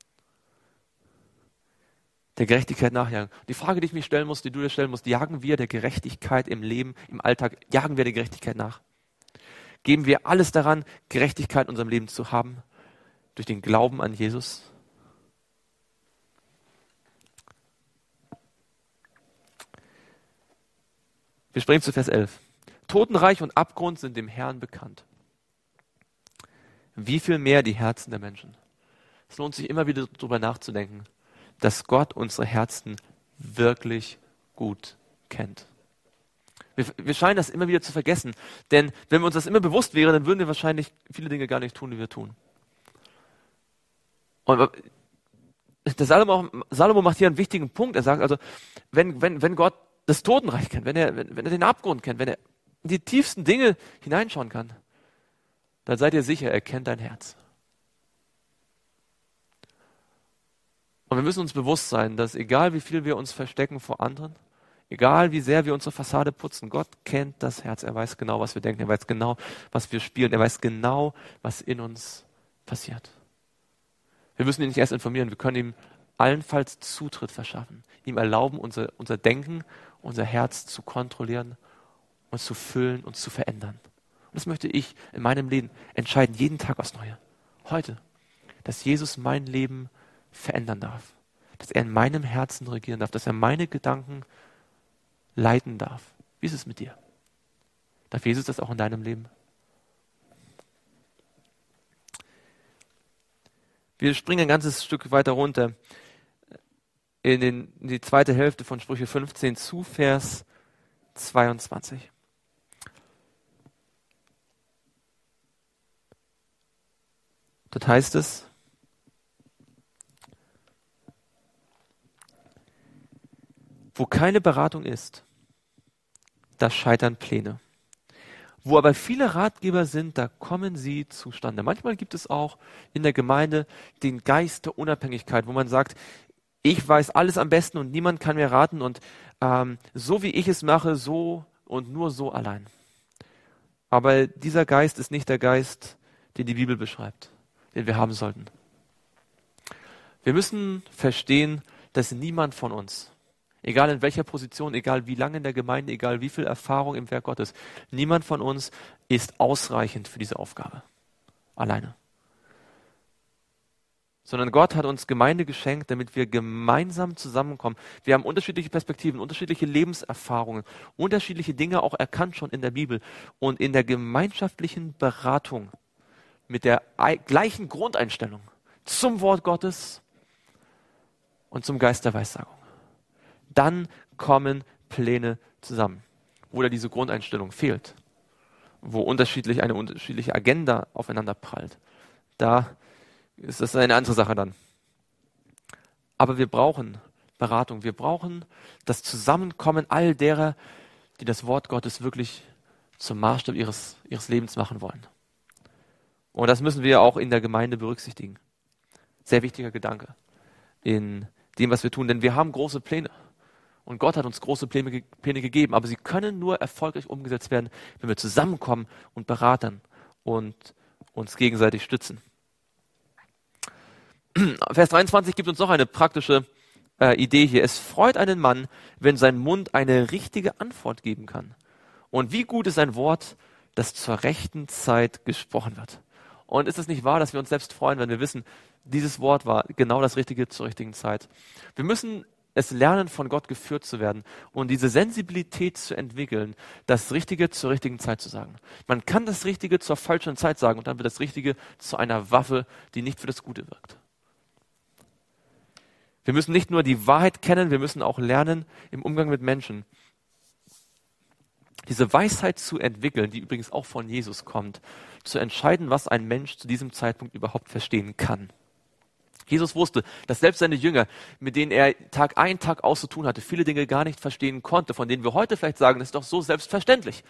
Der Gerechtigkeit nachjagen. Die Frage, die ich mich stellen muss, die du dir stellen musst, jagen wir der Gerechtigkeit im Leben, im Alltag, jagen wir der Gerechtigkeit nach? Geben wir alles daran, Gerechtigkeit in unserem Leben zu haben, durch den Glauben an Jesus? Wir springen zu Vers 11. Totenreich und Abgrund sind dem Herrn bekannt. Wie viel mehr die Herzen der Menschen. Es lohnt sich immer wieder darüber nachzudenken, dass Gott unsere Herzen wirklich gut kennt. Wir scheinen das immer wieder zu vergessen, denn wenn wir uns das immer bewusst wäre, dann würden wir wahrscheinlich viele Dinge gar nicht tun, die wir tun. Und der Salomo macht hier einen wichtigen Punkt. Er sagt also, wenn Gott das Totenreich kennt, wenn er den Abgrund kennt, wenn er in die tiefsten Dinge hineinschauen kann, dann seid ihr sicher, er kennt dein Herz. Und wir müssen uns bewusst sein, dass egal wie viel wir uns verstecken vor anderen, egal wie sehr wir unsere Fassade putzen, Gott kennt das Herz. Er weiß genau, was wir denken. Er weiß genau, was wir spielen. Er weiß genau, was in uns passiert. Wir müssen ihn nicht erst informieren. Wir können ihm allenfalls Zutritt verschaffen. Ihm erlauben, unser Denken, unser Herz zu kontrollieren und zu füllen und zu verändern. Und das möchte ich in meinem Leben entscheiden, jeden Tag aufs Neue. Heute. Dass Jesus mein Leben verändern darf. Dass er in meinem Herzen regieren darf. Dass er meine Gedanken leiten darf. Wie ist es mit dir? Darf Jesus das auch in deinem Leben? Wir springen ein ganzes Stück weiter runter in die zweite Hälfte von Sprüche 15 zu Vers 22. Dort heißt es, wo keine Beratung ist, da scheitern Pläne. Wo aber viele Ratgeber sind, da kommen sie zustande. Manchmal gibt es auch in der Gemeinde den Geist der Unabhängigkeit, wo man sagt, ich weiß alles am besten und niemand kann mir raten und so wie ich es mache, so und nur so allein. Aber dieser Geist ist nicht der Geist, den die Bibel beschreibt, den wir haben sollten. Wir müssen verstehen, dass niemand von uns, egal in welcher Position, egal wie lange in der Gemeinde, egal wie viel Erfahrung im Werk Gottes, niemand von uns ist ausreichend für diese Aufgabe. Alleine. Sondern Gott hat uns Gemeinde geschenkt, damit wir gemeinsam zusammenkommen. Wir haben unterschiedliche Perspektiven, unterschiedliche Lebenserfahrungen, unterschiedliche Dinge auch erkannt schon in der Bibel. Und in der gemeinschaftlichen Beratung mit der gleichen Grundeinstellung zum Wort Gottes und zum Geist der Weissagung. Dann kommen Pläne zusammen, wo da diese Grundeinstellung fehlt, wo eine unterschiedliche Agenda aufeinander prallt. Da ist das eine andere Sache dann. Aber wir brauchen Beratung, wir brauchen das Zusammenkommen all derer, die das Wort Gottes wirklich zum Maßstab ihres Lebens machen wollen. Und das müssen wir auch in der Gemeinde berücksichtigen. Sehr wichtiger Gedanke in dem, was wir tun, denn wir haben große Pläne. Und Gott hat uns große Pläne gegeben, aber sie können nur erfolgreich umgesetzt werden, wenn wir zusammenkommen und beraten und uns gegenseitig stützen. Vers 23 gibt uns noch eine praktische Idee hier. Es freut einen Mann, wenn sein Mund eine richtige Antwort geben kann. Und wie gut ist ein Wort, das zur rechten Zeit gesprochen wird. Und ist es nicht wahr, dass wir uns selbst freuen, wenn wir wissen, dieses Wort war genau das Richtige zur richtigen Zeit. Wir müssen es lernen, von Gott geführt zu werden und diese Sensibilität zu entwickeln, das Richtige zur richtigen Zeit zu sagen. Man kann das Richtige zur falschen Zeit sagen und dann wird das Richtige zu einer Waffe, die nicht für das Gute wirkt. Wir müssen nicht nur die Wahrheit kennen, wir müssen auch lernen im Umgang mit Menschen, diese Weisheit zu entwickeln, die übrigens auch von Jesus kommt, zu entscheiden, was ein Mensch zu diesem Zeitpunkt überhaupt verstehen kann. Jesus wusste, dass selbst seine Jünger, mit denen er Tag ein, Tag aus zu tun hatte, viele Dinge gar nicht verstehen konnte, von denen wir heute vielleicht sagen, das ist doch so selbstverständlich.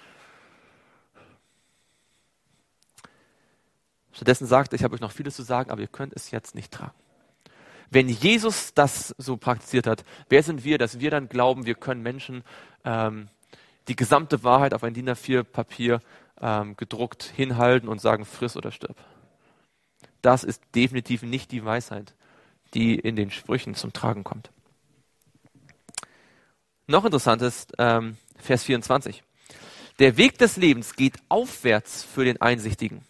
Stattdessen sagt er, ich habe euch noch vieles zu sagen, aber ihr könnt es jetzt nicht tragen. Wenn Jesus das so praktiziert hat, wer sind wir, dass wir dann glauben, wir können Menschen die gesamte Wahrheit auf ein DIN A4 Papier gedruckt hinhalten und sagen, friss oder stirb. Das ist definitiv nicht die Weisheit, die in den Sprüchen zum Tragen kommt. Noch interessant ist Vers 24. Der Weg des Lebens geht aufwärts für den Einsichtigen,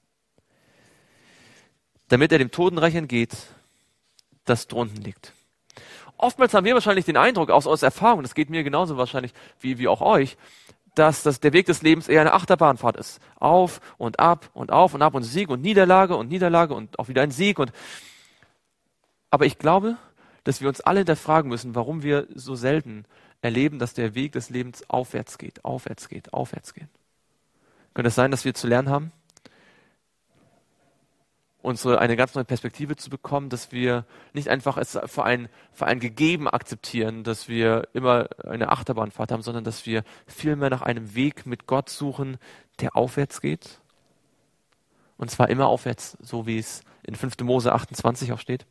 damit er dem Totenreich entgeht, das drunten liegt. Oftmals haben wir wahrscheinlich den Eindruck, aus Erfahrung, das geht mir genauso wahrscheinlich wie auch euch, dass der Weg des Lebens eher eine Achterbahnfahrt ist. Auf und ab und auf und ab und Sieg und Niederlage und auch wieder ein Sieg. Aber ich glaube, dass wir uns alle hinterfragen müssen, warum wir so selten erleben, dass der Weg des Lebens aufwärts geht, aufwärts geht, aufwärts geht. Könnte es sein, dass wir zu lernen haben, eine ganz neue Perspektive zu bekommen, dass wir nicht einfach es für ein Gegeben akzeptieren, dass wir immer eine Achterbahnfahrt haben, sondern dass wir vielmehr nach einem Weg mit Gott suchen, der aufwärts geht. Und zwar immer aufwärts, so wie es in 5. Mose 28 auch steht.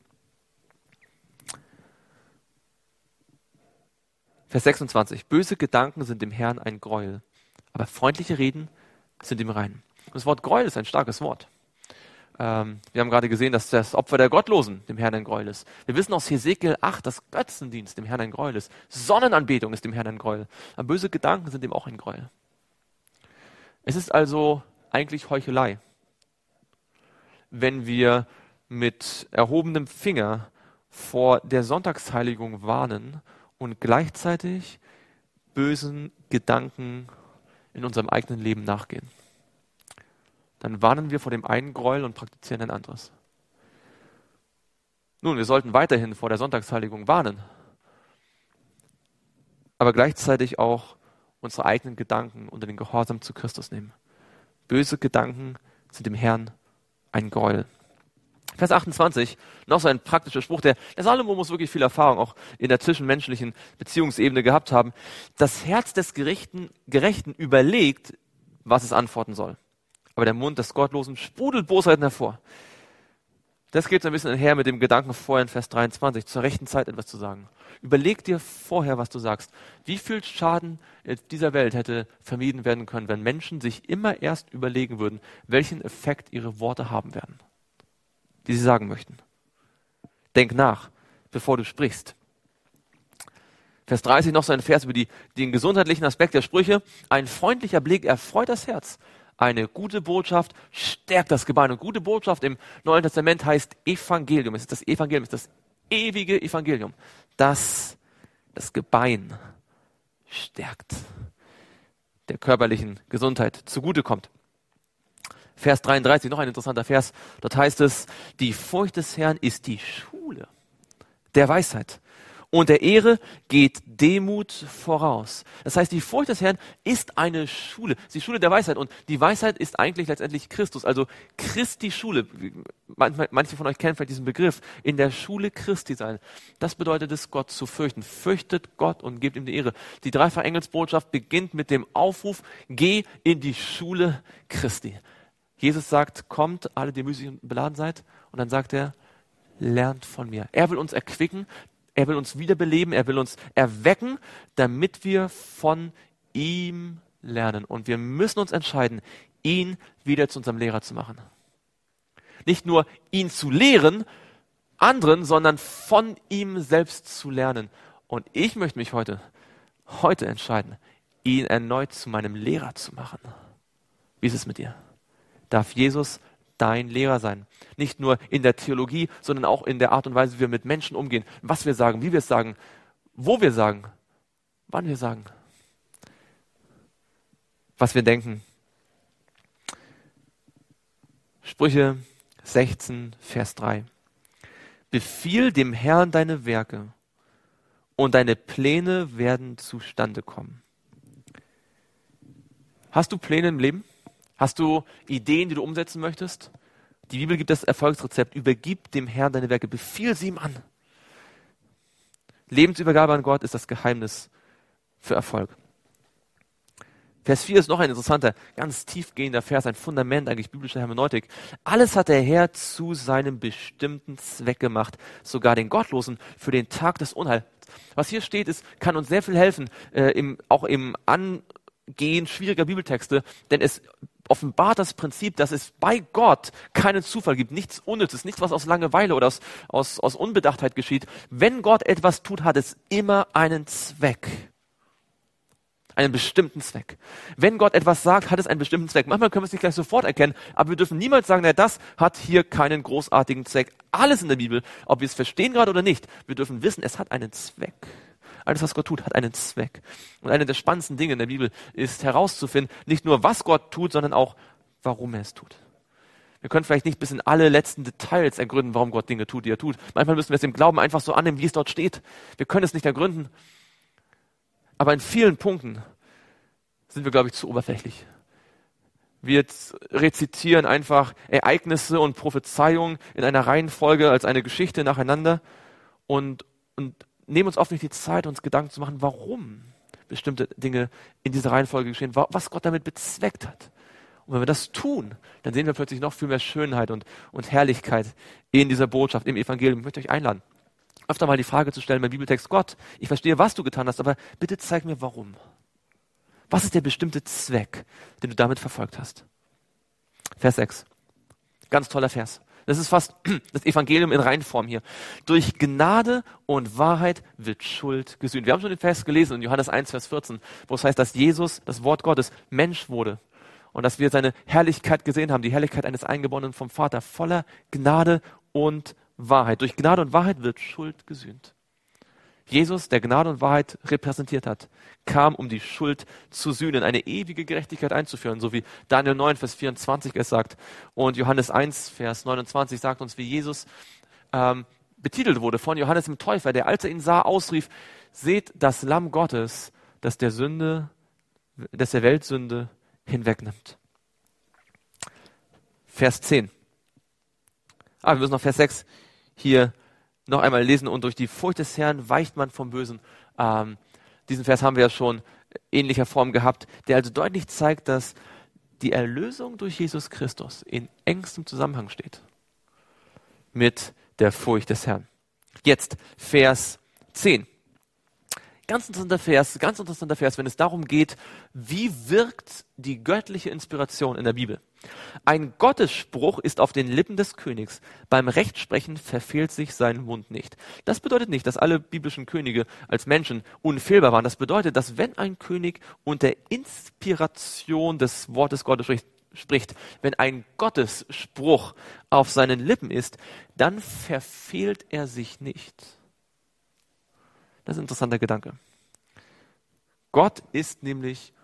Vers 26. Böse Gedanken sind dem Herrn ein Gräuel, aber freundliche Reden sind ihm rein. Und das Wort Gräuel ist ein starkes Wort. Wir haben gerade gesehen, dass das Opfer der Gottlosen dem Herrn ein Gräuel ist. Wir wissen aus Hesekiel 8, dass Götzendienst dem Herrn ein Gräuel ist. Sonnenanbetung ist dem Herrn ein Gräuel. Aber böse Gedanken sind ihm auch ein Gräuel. Es ist also eigentlich Heuchelei, wenn wir mit erhobenem Finger vor der Sonntagsheiligung warnen und gleichzeitig bösen Gedanken in unserem eigenen Leben nachgehen. Dann warnen wir vor dem einen Gräuel und praktizieren ein anderes. Nun, wir sollten weiterhin vor der Sonntagsheiligung warnen, aber gleichzeitig auch unsere eigenen Gedanken unter den Gehorsam zu Christus nehmen. Böse Gedanken sind dem Herrn ein Gräuel. Vers 28, noch so ein praktischer Spruch, der Salomo muss wirklich viel Erfahrung auch in der zwischenmenschlichen Beziehungsebene gehabt haben. Das Herz des Gerechten überlegt, was es antworten soll. Aber der Mund des Gottlosen sprudelt Bosheiten hervor. Das geht so ein bisschen einher mit dem Gedanken vorher in Vers 23, zur rechten Zeit etwas zu sagen. Überleg dir vorher, was du sagst. Wie viel Schaden in dieser Welt hätte vermieden werden können, wenn Menschen sich immer erst überlegen würden, welchen Effekt ihre Worte haben werden, die sie sagen möchten. Denk nach, bevor du sprichst. Vers 30, noch so ein Vers über den gesundheitlichen Aspekt der Sprüche. Ein freundlicher Blick erfreut das Herz. Eine gute Botschaft stärkt das Gebein. Und gute Botschaft im Neuen Testament heißt Evangelium. Es ist das Evangelium, es ist das ewige Evangelium, das das Gebein stärkt, der körperlichen Gesundheit zugutekommt. Vers 33, noch ein interessanter Vers. Dort heißt es, die Furcht des Herrn ist die Schule der Weisheit. Und der Ehre geht Demut voraus. Das heißt, die Furcht des Herrn ist eine Schule, die Schule der Weisheit. Und die Weisheit ist eigentlich letztendlich Christus, also Christi Schule. Manche von euch kennen vielleicht diesen Begriff, in der Schule Christi sein. Das bedeutet es, Gott zu fürchten. Fürchtet Gott und gebt ihm die Ehre. Die dreifache Engelsbotschaft beginnt mit dem Aufruf, geh in die Schule Christi. Jesus sagt, kommt, alle, die müßig und beladen seid. Und dann sagt er, lernt von mir. Er will uns erquicken, er will uns wiederbeleben, er will uns erwecken, damit wir von ihm lernen. Und wir müssen uns entscheiden, ihn wieder zu unserem Lehrer zu machen. Nicht nur ihn zu lehren, anderen, sondern von ihm selbst zu lernen. Und ich möchte mich heute entscheiden, ihn erneut zu meinem Lehrer zu machen. Wie ist es mit dir? Darf Jesus dein Lehrer sein? Nicht nur in der Theologie, sondern auch in der Art und Weise, wie wir mit Menschen umgehen, was wir sagen, wie wir es sagen, wo wir sagen, wann wir sagen, was wir denken. Sprüche 16, Vers 3. Befiehl dem Herrn deine Werke und deine Pläne werden zustande kommen. Hast du Pläne im Leben? Hast du Ideen, die du umsetzen möchtest? Die Bibel gibt das Erfolgsrezept. Übergib dem Herrn deine Werke. Befiehl sie ihm an. Lebensübergabe an Gott ist das Geheimnis für Erfolg. Vers 4 ist noch ein interessanter, ganz tiefgehender Vers, ein Fundament eigentlich biblischer Hermeneutik. Alles hat der Herr zu seinem bestimmten Zweck gemacht, sogar den Gottlosen für den Tag des Unheils. Was hier steht, kann uns sehr viel helfen, auch im Angehen schwieriger Bibeltexte, denn es offenbart das Prinzip, dass es bei Gott keinen Zufall gibt, nichts Unnützes, nichts, was aus Langeweile oder aus Unbedachtheit geschieht. Wenn Gott etwas tut, hat es immer einen Zweck. Einen bestimmten Zweck. Wenn Gott etwas sagt, hat es einen bestimmten Zweck. Manchmal können wir es nicht gleich sofort erkennen, aber wir dürfen niemals sagen, na, das hat hier keinen großartigen Zweck. Alles in der Bibel, ob wir es verstehen gerade oder nicht, wir dürfen wissen, es hat einen Zweck. Alles, was Gott tut, hat einen Zweck. Und eine der spannendsten Dinge in der Bibel ist herauszufinden, nicht nur, was Gott tut, sondern auch, warum er es tut. Wir können vielleicht nicht bis in alle letzten Details ergründen, warum Gott Dinge tut, die er tut. Manchmal müssen wir es im Glauben einfach so annehmen, wie es dort steht. Wir können es nicht ergründen. Aber in vielen Punkten sind wir, glaube ich, zu oberflächlich. Wir rezitieren einfach Ereignisse und Prophezeiungen in einer Reihenfolge als eine Geschichte nacheinander und nehmen uns oft nicht die Zeit, uns Gedanken zu machen, warum bestimmte Dinge in dieser Reihenfolge geschehen, was Gott damit bezweckt hat. Und wenn wir das tun, dann sehen wir plötzlich noch viel mehr Schönheit und Herrlichkeit in dieser Botschaft, im Evangelium. Ich möchte euch einladen, öfter mal die Frage zu stellen beim Bibeltext: Gott, ich verstehe, was du getan hast, aber bitte zeig mir, warum. Was ist der bestimmte Zweck, den du damit verfolgt hast? Vers 6. Ganz toller Vers. Das ist fast das Evangelium in Reinform hier. Durch Gnade und Wahrheit wird Schuld gesühnt. Wir haben schon den Vers gelesen in Johannes 1, Vers 14, wo es heißt, dass Jesus, das Wort Gottes, Mensch wurde. Und dass wir seine Herrlichkeit gesehen haben, die Herrlichkeit eines Eingeborenen vom Vater, voller Gnade und Wahrheit. Durch Gnade und Wahrheit wird Schuld gesühnt. Jesus, der Gnade und Wahrheit repräsentiert hat, kam, um die Schuld zu sühnen, eine ewige Gerechtigkeit einzuführen, so wie Daniel 9, Vers 24 es sagt. Und Johannes 1, Vers 29 sagt uns, wie Jesus betitelt wurde von Johannes dem Täufer, der, als er ihn sah, ausrief: Seht das Lamm Gottes, das der Weltsünde hinwegnimmt. Vers 10. Wir müssen noch Vers 6 hier noch einmal lesen. Und durch die Furcht des Herrn weicht man vom Bösen. Diesen Vers haben wir ja schon in ähnlicher Form gehabt, der also deutlich zeigt, dass die Erlösung durch Jesus Christus in engstem Zusammenhang steht mit der Furcht des Herrn. Jetzt Vers 10. Ganz interessanter Vers, wenn es darum geht, wie wirkt die göttliche Inspiration in der Bibel. Ein Gottesspruch ist auf den Lippen des Königs. Beim Rechtsprechen verfehlt sich sein Mund nicht. Das bedeutet nicht, dass alle biblischen Könige als Menschen unfehlbar waren. Das bedeutet, dass wenn ein König unter Inspiration des Wortes Gottes spricht, wenn ein Gottesspruch auf seinen Lippen ist, dann verfehlt er sich nicht. Das ist ein interessanter Gedanke. Gott ist nämlich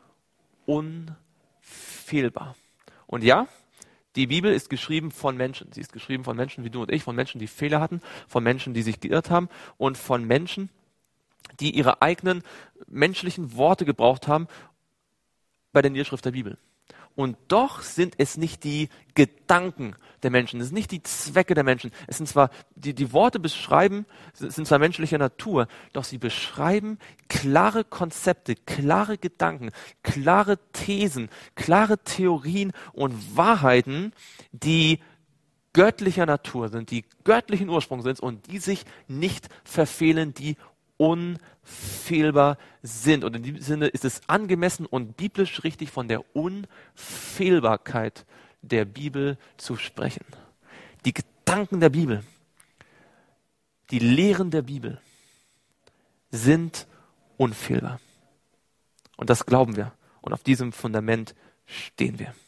unfehlbar. Und ja, die Bibel ist geschrieben von Menschen. Sie ist geschrieben von Menschen wie du und ich, von Menschen, die Fehler hatten, von Menschen, die sich geirrt haben und von Menschen, die ihre eigenen menschlichen Worte gebraucht haben bei der Niederschrift der Bibel. Und doch sind es nicht die Gedanken der Menschen, es sind nicht die Zwecke der Menschen. Es sind zwar, die Worte beschreiben, sind zwar menschlicher Natur, doch sie beschreiben klare Konzepte, klare Gedanken, klare Thesen, klare Theorien und Wahrheiten, die göttlicher Natur sind, die göttlichen Ursprungs sind und die sich nicht verfehlen, die unfehlbar sind. Und in diesem Sinne ist es angemessen und biblisch richtig, von der Unfehlbarkeit der Bibel zu sprechen. Die Gedanken der Bibel, die Lehren der Bibel sind unfehlbar. Und das glauben wir. Und auf diesem Fundament stehen wir.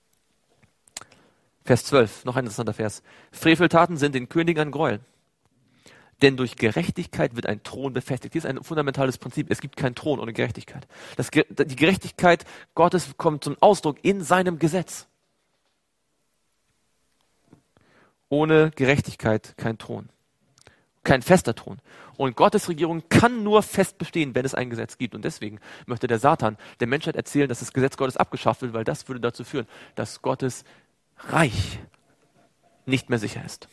Vers 12, noch ein interessanter Vers. Freveltaten sind den Königen ein Gräuel. Denn durch Gerechtigkeit wird ein Thron befestigt. Hier ist ein fundamentales Prinzip. Es gibt keinen Thron ohne Gerechtigkeit. Die Gerechtigkeit Gottes kommt zum Ausdruck in seinem Gesetz. Ohne Gerechtigkeit kein Thron. kein fester Thron. Und Gottes Regierung kann nur fest bestehen, wenn es ein Gesetz gibt. Und deswegen möchte der Satan der Menschheit erzählen, dass das Gesetz Gottes abgeschafft wird, weil das würde dazu führen, dass Gottes Reich nicht mehr sicher ist.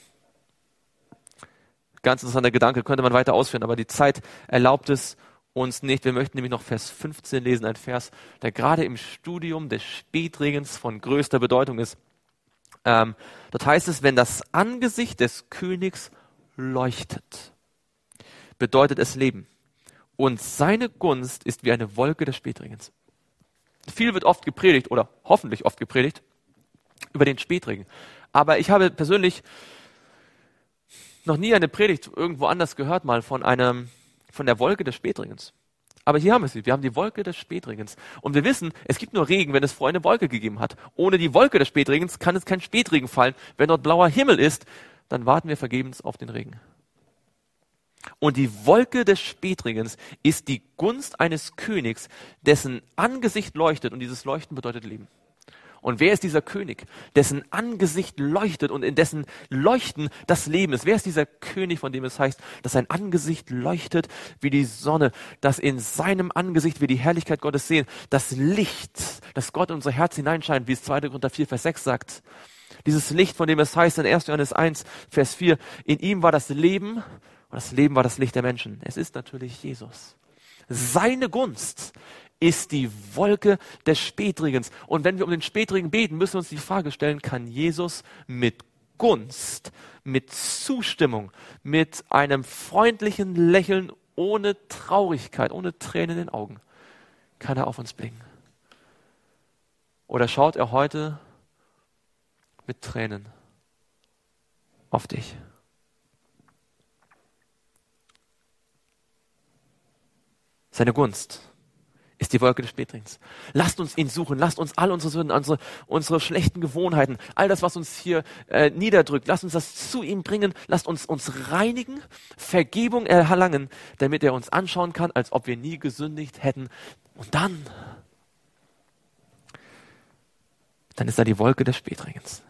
Ganz interessanter Gedanke, könnte man weiter ausführen, aber die Zeit erlaubt es uns nicht. Wir möchten nämlich noch Vers 15 lesen, ein Vers, der gerade im Studium des Spätregens von größter Bedeutung ist. Dort heißt es, wenn das Angesicht des Königs leuchtet, bedeutet es Leben. Und seine Gunst ist wie eine Wolke des Spätregens. Viel wird oft gepredigt oder hoffentlich oft gepredigt über den Spätregen. Aber ich habe persönlich noch nie eine Predigt irgendwo anders gehört, mal von der Wolke des Spätregens. Aber hier haben wir sie. Wir haben die Wolke des Spätregens. Und wir wissen, es gibt nur Regen, wenn es vorher eine Wolke gegeben hat. Ohne die Wolke des Spätregens kann es kein Spätregen fallen. Wenn dort blauer Himmel ist, dann warten wir vergebens auf den Regen. Und die Wolke des Spätregens ist die Gunst eines Königs, dessen Angesicht leuchtet. Und dieses Leuchten bedeutet Leben. Und wer ist dieser König, dessen Angesicht leuchtet und in dessen Leuchten das Leben ist? Wer ist dieser König, von dem es heißt, dass sein Angesicht leuchtet wie die Sonne, dass in seinem Angesicht wir die Herrlichkeit Gottes sehen, das Licht, das Gott in unser Herz hineinscheint, wie es 2. Korinther 4, Vers 6 sagt. Dieses Licht, von dem es heißt in 1. Johannes 1, Vers 4, in ihm war das Leben und das Leben war das Licht der Menschen. Es ist natürlich Jesus. Seine Gunst ist die Wolke des Spätregens. Und wenn wir um den Spätregen beten, müssen wir uns die Frage stellen, kann Jesus mit Gunst, mit Zustimmung, mit einem freundlichen Lächeln, ohne Traurigkeit, ohne Tränen in den Augen, kann er auf uns blicken? Oder schaut er heute mit Tränen auf dich? Seine Gunst ist die Wolke des Spätregens. Lasst uns ihn suchen, lasst uns all unsere Sünden, unsere schlechten Gewohnheiten, all das, was uns hier niederdrückt, lasst uns das zu ihm bringen, lasst uns reinigen, Vergebung erlangen, damit er uns anschauen kann, als ob wir nie gesündigt hätten. Und dann ist da die Wolke des Spätregens.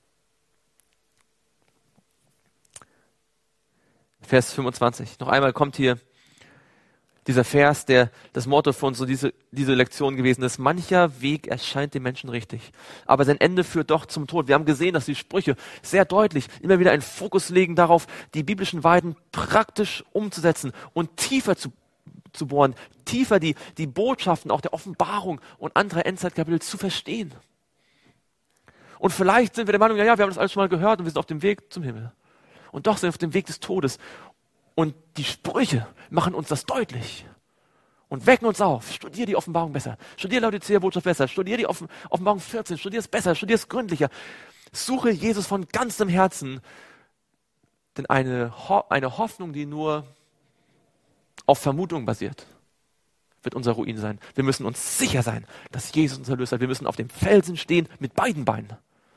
Vers 25. Noch einmal kommt hier dieser Vers, der das Motto für uns so diese Lektion gewesen ist. Mancher Weg erscheint dem Menschen richtig, aber sein Ende führt doch zum Tod. Wir haben gesehen, dass die Sprüche sehr deutlich immer wieder einen Fokus legen darauf, die biblischen Wahrheiten praktisch umzusetzen und tiefer zu bohren, tiefer die Botschaften auch der Offenbarung und anderer Endzeitkapitel zu verstehen. Und vielleicht sind wir der Meinung, ja, wir haben das alles schon mal gehört und wir sind auf dem Weg zum Himmel. Und doch sind wir auf dem Weg des Todes. Und die Sprüche machen uns das deutlich und wecken uns auf. Studier die Offenbarung besser. Studier Laodicea-Botschaft besser. Studier die Offenbarung 14. Studier es besser. Studier es gründlicher. Suche Jesus von ganzem Herzen. Denn eine Hoffnung, die nur auf Vermutung basiert, wird unser Ruin sein. Wir müssen uns sicher sein, dass Jesus unser Erlöser ist. Wir müssen auf dem Felsen stehen mit beiden Beinen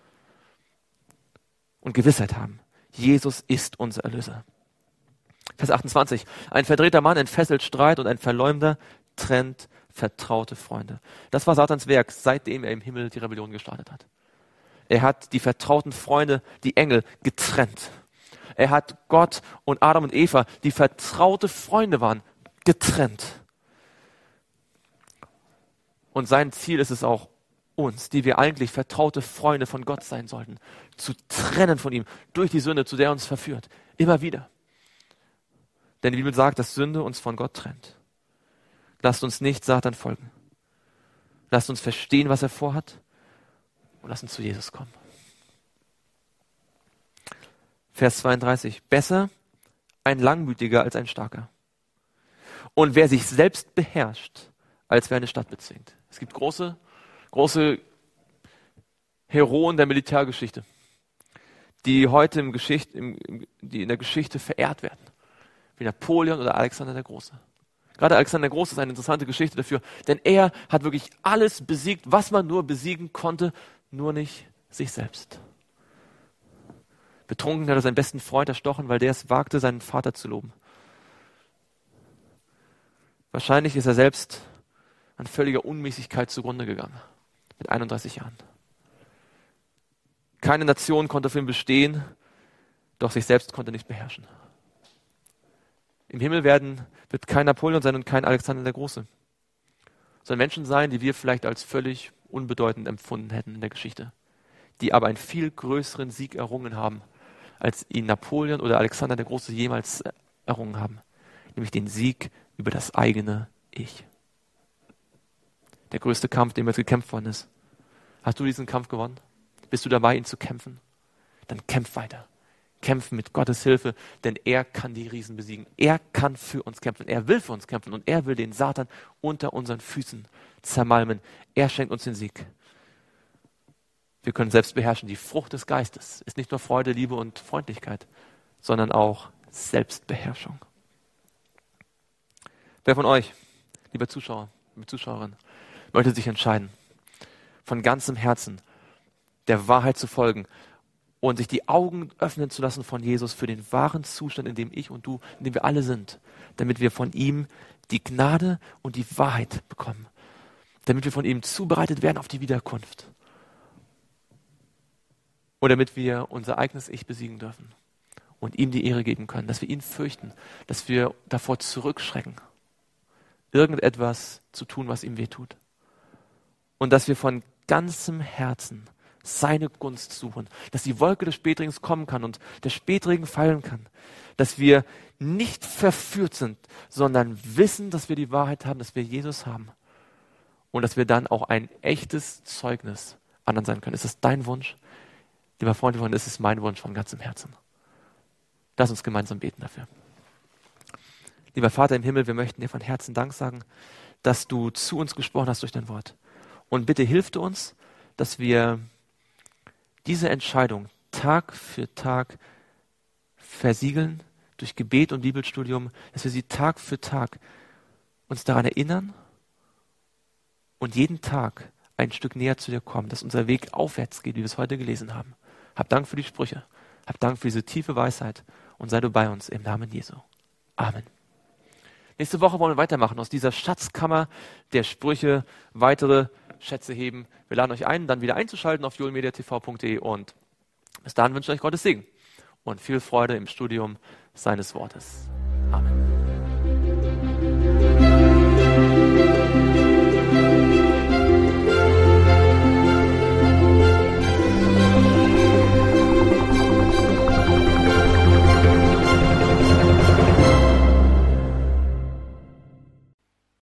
und Gewissheit haben. Jesus ist unser Erlöser. Vers 28. Ein verdrehter Mann entfesselt Streit und ein Verleumder trennt vertraute Freunde. Das war Satans Werk, seitdem er im Himmel die Rebellion gestartet hat. Er hat die vertrauten Freunde, die Engel, getrennt. Er hat Gott und Adam und Eva, die vertraute Freunde waren, getrennt. Und sein Ziel ist es auch, uns, die wir eigentlich vertraute Freunde von Gott sein sollten, zu trennen von ihm durch die Sünde, zu der er uns verführt. Immer wieder. Denn die Bibel sagt, dass Sünde uns von Gott trennt. Lasst uns nicht Satan folgen. Lasst uns verstehen, was er vorhat und lasst uns zu Jesus kommen. Vers 32. Besser ein Langmütiger als ein Starker. Und wer sich selbst beherrscht, als wer eine Stadt bezwingt. Es gibt große Heroen der Militärgeschichte, die heute die in der Geschichte verehrt werden. Wie Napoleon oder Alexander der Große. Gerade Alexander der Große ist eine interessante Geschichte dafür, denn er hat wirklich alles besiegt, was man nur besiegen konnte, nur nicht sich selbst. Betrunken hat er seinen besten Freund erstochen, weil der es wagte, seinen Vater zu loben. Wahrscheinlich ist er selbst an völliger Unmäßigkeit zugrunde gegangen, mit 31 Jahren. Keine Nation konnte für ihn bestehen, doch sich selbst konnte er nicht beherrschen. Im Himmel wird kein Napoleon sein und kein Alexander der Große. Sollen Menschen sein, die wir vielleicht als völlig unbedeutend empfunden hätten in der Geschichte, die aber einen viel größeren Sieg errungen haben, als ihn Napoleon oder Alexander der Große jemals errungen haben, nämlich den Sieg über das eigene Ich. Der größte Kampf, den jetzt gekämpft worden ist. Hast du diesen Kampf gewonnen? Bist du dabei, ihn zu kämpfen? Dann kämpf weiter. Kämpfen mit Gottes Hilfe, denn er kann die Riesen besiegen. Er kann für uns kämpfen. Er will für uns kämpfen und er will den Satan unter unseren Füßen zermalmen. Er schenkt uns den Sieg. Wir können selbst beherrschen. Die Frucht des Geistes ist nicht nur Freude, Liebe und Freundlichkeit, sondern auch Selbstbeherrschung. Wer von euch, lieber Zuschauer, liebe Zuschauerin, möchte sich entscheiden, von ganzem Herzen der Wahrheit zu folgen und sich die Augen öffnen zu lassen von Jesus für den wahren Zustand, in dem ich und du, in dem wir alle sind, damit wir von ihm die Gnade und die Wahrheit bekommen, damit wir von ihm zubereitet werden auf die Wiederkunft und damit wir unser eigenes Ich besiegen dürfen und ihm die Ehre geben können, dass wir ihn fürchten, dass wir davor zurückschrecken, irgendetwas zu tun, was ihm wehtut und dass wir von ganzem Herzen seine Gunst suchen, dass die Wolke des Spätregens kommen kann und der Spätregen fallen kann, dass wir nicht verführt sind, sondern wissen, dass wir die Wahrheit haben, dass wir Jesus haben und dass wir dann auch ein echtes Zeugnis anderen sein können. Ist das dein Wunsch? Lieber Freund, das ist mein Wunsch von ganzem Herzen. Lass uns gemeinsam beten dafür. Lieber Vater im Himmel, wir möchten dir von Herzen Dank sagen, dass du zu uns gesprochen hast durch dein Wort. Und bitte hilf du uns, dass wir diese Entscheidung Tag für Tag versiegeln durch Gebet und Bibelstudium, dass wir sie Tag für Tag uns daran erinnern und jeden Tag ein Stück näher zu dir kommen, dass unser Weg aufwärts geht, wie wir es heute gelesen haben. Hab Dank für die Sprüche, hab Dank für diese tiefe Weisheit und sei du bei uns im Namen Jesu. Amen. Nächste Woche wollen wir weitermachen, aus dieser Schatzkammer der Sprüche weitere Schätze heben. Wir laden euch ein, dann wieder einzuschalten auf joelmediatv.de und bis dahin wünsche ich euch Gottes Segen und viel Freude im Studium seines Wortes. Amen.